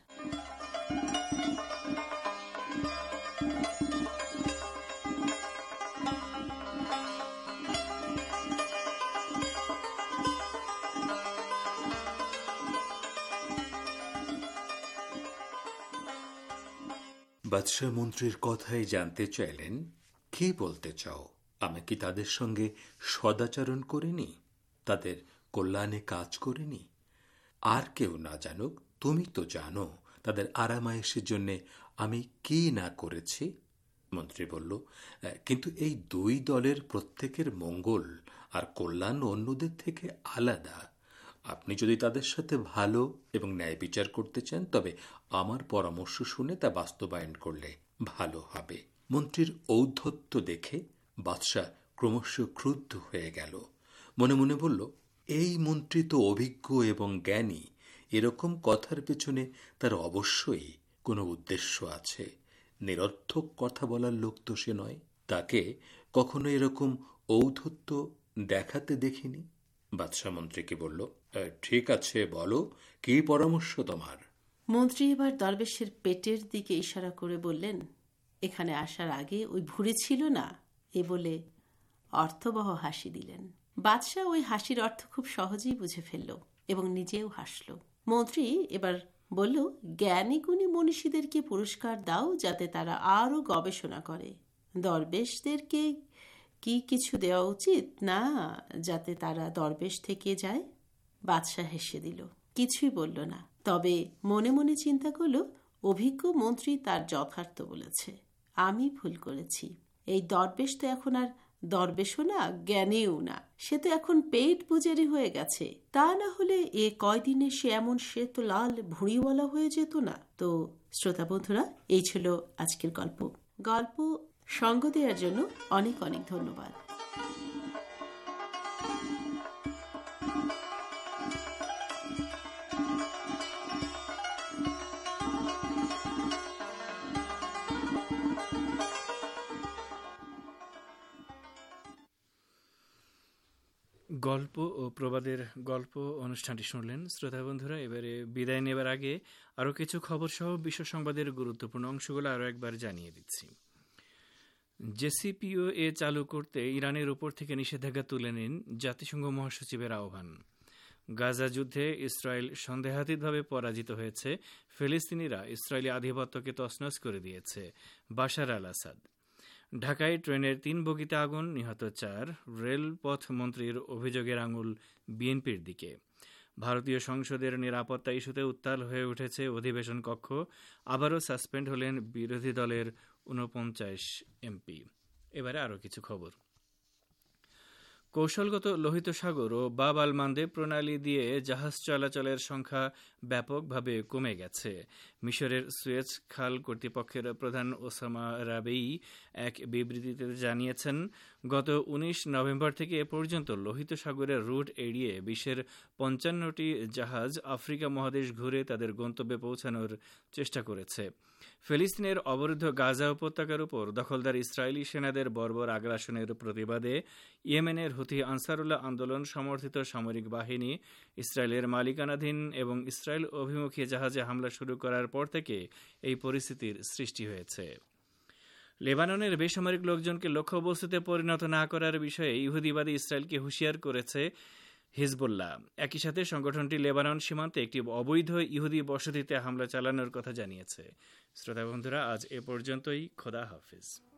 বাদশাহ মন্ত্রীর কথাই জানতে চাইলেন, কি বলতে চাও? আমি কি তাদের সঙ্গে সদাচরণ করিনি, তাদের কল্যাণে কাজ করিনি? আর কেউ না জানুক, তুমি তো জানো তাদের আরামায়েশের জন্য আমি কি না করেছি। মন্ত্রী বলল, কিন্তু এই দুই দলের প্রত্যেকের মঙ্গল আর কল্যাণ অন্যদের থেকে আলাদা। আপনি যদি তাদের সাথে ভালো এবং ন্যায় বিচার করতে চান তবে আমার পরামর্শ শুনে তা বাস্তবায়ন করলে ভালো হবে। মন্ত্রীর ঔদ্ধত্য দেখে বাদশাহ ক্রমশ ক্রুদ্ধ হয়ে গেল। মনে মনে বলল, এই মন্ত্রী তো অভিজ্ঞ এবং জ্ঞানী, এরকম কথার পেছনে তার অবশ্যই কোনো উদ্দেশ্য আছে। নিরর্থক কথা বলার লোক তো সে নয়। তাকে কখনো এরকম ঔদ্ধত্য দেখাতে দেখিনি। বাদশাহ মন্ত্রীকে বলল, ঠিক আছে, বলো কি পরামর্শ তোমার? মন্ত্রী এবার দরবেশের পেটের দিকে ইশারা করে বললেন, এখানে আসার আগে ওই ভুঁড়ি ছিল না? এ বলে অর্থবহ হাসি দিলেন। বাদশাহ ওই হাসির অর্থ খুব সহজেই বুঝে ফেলল এবং নিজেও হাসল। মন্ত্রী এবার বলল, জ্ঞানী গুণী মনীষীদেরকে পুরস্কার দাও যাতে তারা আরো গবেষণা করে। দরবেশদেরকে কি কিছু দেওয়া উচিত না যাতে তারা দরবেশ থেকে যায়? বাদশাহ হেসে দিল, কিছুই বলল না। তবে মনে মনে চিন্তা করল, অভিজ্ঞ মন্ত্রী তার যথার্থ বলেছে, আমি ভুল করেছি। এই দরবেশ তো এখন আর দরবেশও না, জ্ঞানেও না। সে তো এখন পেট পূজারি হয়ে গেছে। তা না হলে এ কয়দিনে সে এমন শ্বেত লাল ভুঁড়িওয়ালা হয়ে যেত না। তো শ্রোতা বন্ধুরা, এই ছিল আজকের গল্প। গল্প সঙ্গ দেওয়ার জন্য অনেক অনেক ধন্যবাদ। গল্প ও প্রবাদের গল্প অনুষ্ঠানটি শুনলেন শ্রোতা বন্ধুরা। এবারে বিদায় নেবার আগে আরও কিছু খবর সহ বিশ্ব সংবাদের গুরুত্বপূর্ণ অংশগুলো আরও একবার জানিয়ে দিচ্ছি। জেসিপিওএ চালু করতে ইরানের উপর থেকে নিষেধাজ্ঞা তুলে নিন জাতিসংঘ মহাসচিবের আহ্বান। গাজা যুদ্ধে ইসরায়েল সন্দেহাতীতভাবে পরাজিত হয়েছে। ফিলিস্তিনিরা ইসরায়েলি আধিপত্যকে তছনছ করে দিয়েছে বাশার আল আসাদ। ঢাকায় ট্রেনের তিন বগিতে আগুন, নিহত চার। রেলপথ মন্ত্রীর অভিযোগের আঙুল বিএনপির দিকে। ভারতীয় সংসদের নিরাপত্তা ইস্যুতে উত্তাল হয়ে উঠেছে অধিবেশন কক্ষ। আবারও সাসপেন্ড হলেন বিরোধী দলের ঊনপঞ্চাশ এমপি। এবারে আরও কিছু খবর। কৌশলগত লোহিত সাগর ও বাব আল মান্দে প্রণালী দিয়ে জাহাজ চলাচলের সংখ্যা ব্যাপকভাবে কমে গেছে। মিশরের সুয়েজ খাল কর্তৃপক্ষের প্রধান ওসামা রাবেই এক বিবৃতিতে জানিয়েছেন, গত উনিশ নভেম্বর থেকে এ পর্যন্ত লোহিত সাগরের রুট এড়িয়ে বিশ্বের পঞ্চান্নটি জাহাজ আফ্রিকা মহাদেশ ঘুরে তাদের গন্তব্যে পৌঁছানোর চেষ্টা করেছে। ফিলিস্তিনের অবরুদ্ধ গাজা উপত্যকার উপর দখলদার ইসরায়েলি সেনাদের বর্বর আগ্রাসনের প্রতিবাদে ইয়েমেনের হুথি আনসারুল্লাহ আন্দোলন সমর্থিত সামরিক বাহিনী ইসরায়েলের মালিকানাধীন এবং ইসরায়েল অভিমুখী জাহাজে হামলা শুরু করার পর থেকে এই পরিস্থিতির সৃষ্টি হয়েছে। লেবাননের বেসামরিক লোকজনকে লক্ষ্যবস্তুতে পরিণত না করার বিষয়ে ইহুদিবাদী ইসরায়েলকে হুঁশিয়ার করেছে হিজবুল্লাহ। একই সাথে সংগঠনটি লেবানন সীমান্তে একটি অবৈধ ইহুদি বসতিতে হামলা চালানোর কথা জানিয়েছে। শ্রোতা বন্ধুরা, আজ এ পর্যন্তই। খোদা হাফিজ।